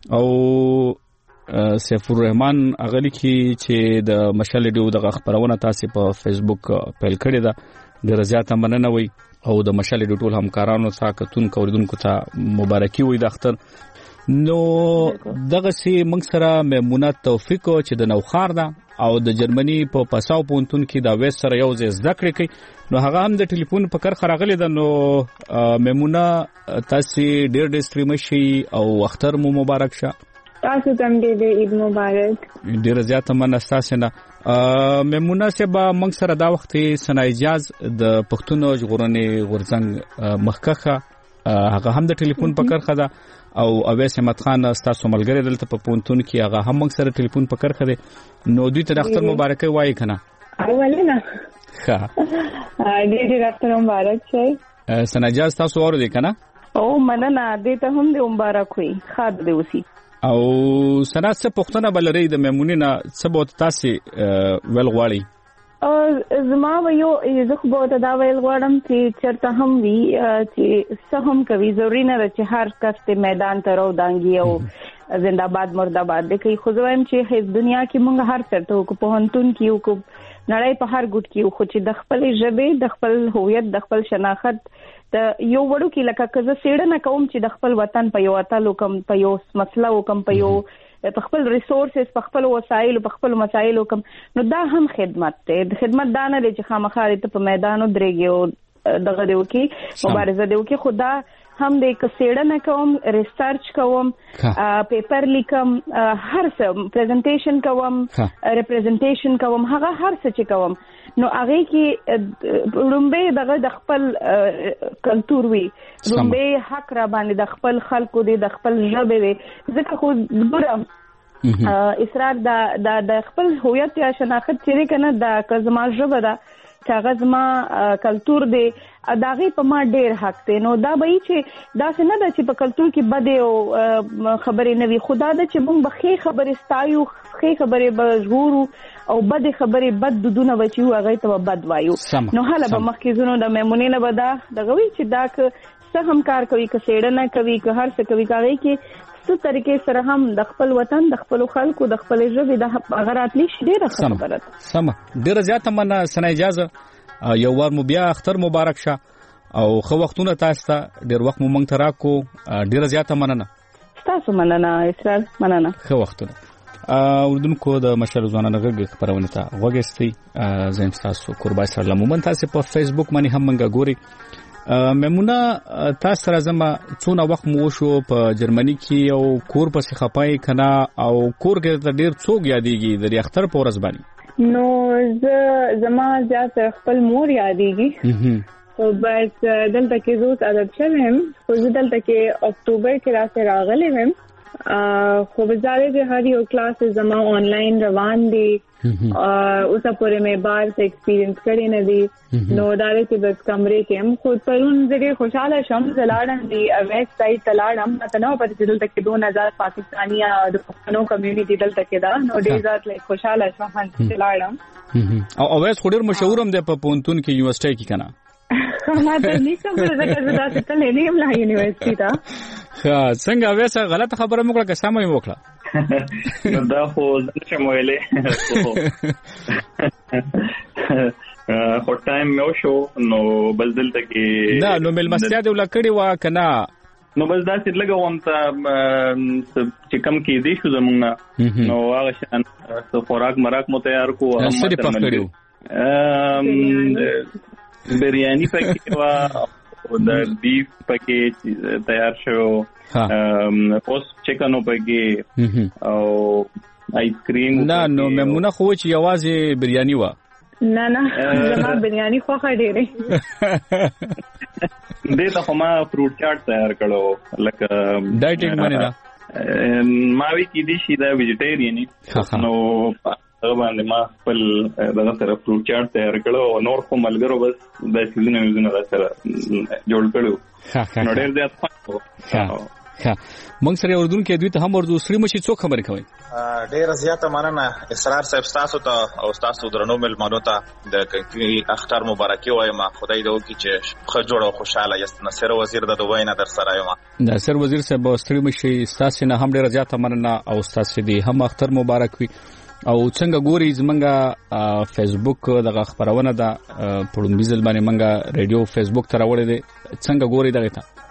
او سیف الرحمن اغلی کی چې د مشال رادیو دغه خبرونه تاسو په فیسبوک پیل کړی دا ډیر زیات مننه وي او د مشال رادیو ټول همکارانو ته کتون کوریدونکو ته مبارکي وي د اختر. نو دغه سي موږ سره میمونه توفیق چې د نوخار ده او د جرمني په پاساو پونتون کې دا وېس سره یو ځای زده کړې کوي نو هغه هم د ټلیفون په کار خراغلی ده. نو میمونه تاسو ډېر ډېر ستړي مشي او اختر مو مبارک شه. تاسو ته هم ډېر عید مبارک. ډېر زیاته مننه تاسو نه. میمونه صاحب موږ سره دا وخت سنایجاز د پښتون ژغورنې غورځنګ مخکخه هغه هم د ټلیفون په کار خده او اویس احمد خان تاسو ملګری دلته په پونتون کې هغه هم موږ سره ټلیفون په کار خده. نو دوی ته د اختر مبارک وایي کنه. اولنه ښه ډېر ډېر اختر مبارک شي. سنایجاز تاسو اورئ کنه؟ او مننه دې ته هم د مبارک وي. خاد دې وسی. او سنا څه پښتنه بلری د میمونې نه څه بوت تاسو ول غواړي؟ او زما یو زه خو به دا ویل غواړم چې چرته هم وي چې څه هم کوي ضروري نه ده چې هر کس ته میدان ته راودانګي او زنده‌باد مرده‌باد د کوي. خو زه وایم چې هیڅ دنیا کې مونږ هر چرته کو پوهنتون کې کو نړۍ په هر ګوټ کې خو چې د خپل ژبې د خپل هویت د خپل شناخت د یو وړو کې لکه که زه څېړنه کوم چې د خپل وطن په یو اتلو کم په یو مسله وکم په یو په خپل ریسورسز په خپل وسایل په خپل مسایل وکم نو دا هم خدمت دی. د خدمت دا نه دی چې خامخا ته په میدان ودرېږي او دغه دی وکي مبارزه دی وکي. خدا هم د کسېړنه کوم ریسرچ کوم پیپر لیکم هر څه پریزنټیشن کوم ریپرزنټیشن کوم هغه هر څه چې کوم نو هغه کې لومبه دغه د خپل کلچر وی لومبه حق را باندې د خپل خلکو دی د خپل ژبه وی ځکه خو ګورم اصرار د د خپل هویت یا شناخت چې کنه د کزما ژبه ده کاغذ ما کلچر دی اداغي په ما ډیر حق دی. نو دا به چې دا څنګه د چې په کلچر کې بده او خبرې نوي خدا د چې موږ بخې خبرې ستایو خې خبرې بجغورو او بده خبرې بد دونه وچیو هغه ته بد وایو. نو حالا به مخکې زونو د میمونې نه بدا دغه وی چې دا څه هم کار کوي که سېړنه کوي که هر څه کوي کاږي کې څه طریقې سره هم د خپل وطن د خپل خلکو د خپل ژبې د غراتلی ډیره خبره ده. سم ډیره زیاته مننه سنا اجازه یو ور مو بیا اختر مبارک شه او خو وختونه تاسو ته ډیر وخت مو مونږ ته راکو ډیره زیاته مننه. تاسو مننه اسرار مننه. خو وختونه اردوونکو د مشال ځوانانو غږ خبرونه ته وګستي زم تاسو قربای سره لمون تاسو په فیسبوک باندې هم منګه ګوري. میمونه تاسو سره زما څونه وخت مو شو په جرمني کې او کور پسې خپای کنا او کور کې ډیر څوک یادېږي د اختر په ورځ باندې؟ نو ز زما زیات خپل مور یادېږي خو بس دلته کې زوس عادت شوم خو دلته کې اکتوبر کې راځه راغلی وم خو بزاره د هر یو کلاس زما آنلاین روان دي اوس پورې مې بار څه ایکسپیرینس کړی نه دي نو دا چې بس کمرې کې هم خود پرون زه خوشاله شم زلاړم دي اویس سایت تلاړم مته نو پته چې دلته کې دوه هزار پاکستاني د پښتنو کمیونټي دلته کې دا نو ډیر ځات لای خوشاله شم چې تلاړم او اویس خو ډیر مشهور هم دی په پونتون کې یونیورسيټي کې کنه ما ته نشم ورته چې دا څه تللی نه یم لا یونیورسيټي ته. ها څنګه اویس غلطه خبره موکړه که سمه یې وکړه؟ دا خو څه مویلې خو ټایم مې وشو نو بس دلته کې نه نو ملمستیا دې ولکړی وا کنه نو بس دا چې لګوم ته چې کم کې دي شو زمونږ نو هغه شان خوراک مراک مو تیار کو هم سره پخړیو بریانی پکې وا او د بیف پکې تیار شو اوس چکن پکې او آیس کریم نه نو میمونه خو چې یوازې بریانی وا نه نه زما بریانی خو خډېره دې ته ما فروټ چاټ تیار کړو لکه ډایټینګ باندې دا ما وی کې دي شي دا ویجیټیرین نو هغه باندې ما خپل دغه سره فروټ چاټ تیار کړو او نور کوم ملګرو بس د سیزن یوزونه سره جوړ کړو نو ډېر زیات پاتو ها موږ سره اردن کې دوی ته هم ورته سری مشي څوک خبرې کوي ډېر زیاته مننه اسرار صاحب تاسو ته او تاسو درنو ملمنو ته د اختر مبارکي وایم خدای دې وکړي چې خو جوړ او خوشاله یاست. نصر وزیر د دوی نه در سره یم نصر وزیر صاحب سری مشي تاسو نه هم ډېر زیاته مننه او تاسو دې هم اختر مبارک وي او څنګه ګوري زمونږه فیسبوک دغه خبرونه ده پړم بيزل باندې منګه ریډیو فیسبوک ته راوړې ده څنګه ګوري دغه ته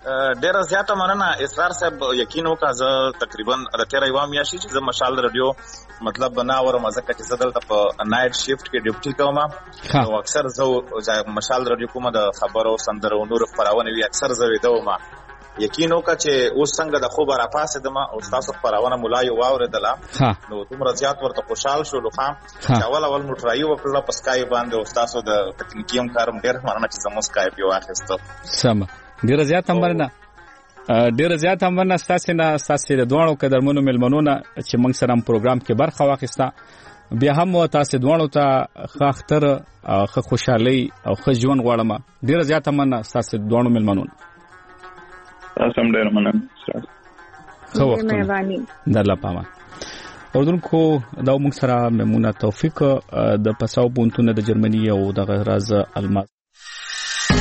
ډیره زیاته مننه اسرار صاحب. یقین وکړه زه تقریبا د تیر یو میاشتې چې زه مشال رادیو مطلب نه اورم ځکه چې زه دلته په نایټ شیفټ کې ډیوټي کوم او اکثر زه مشال رادیو کوم د خبرو سندرو نور خبرونه وی اکثر زه ویدوم. یقین وکړه چې اوس څنګه د خوب را پاسېدم او تاسو خبرونه مولای واوریدله نو دومره زیات ورته خوشحال شولو خام چې اول اول نو ټرای وکړل په سکای باندې او تاسو د تکنیکی هم کارم ډیر مننه چې زموږ سکای په واخیستو. سم ډیر زیات هم مننه ډیر زیات هم مننه تاسو نه تاسو د دوه قدرمنو ملمنونه چې موږ سره پروګرام کې برخه واخیسته. بیا هم تاسو دوه ته خاطر خو خوشحالي او خو ژوند غواړم. ډیر زیات هم مننه تاسو دوه ملمنونه. تاسو هم ډیر مننه. خو مهرباني درلا پاما. اوردونکو دا موږ سره میمونه توفیق د پساو بونتونه د جرمني او د غراز الماس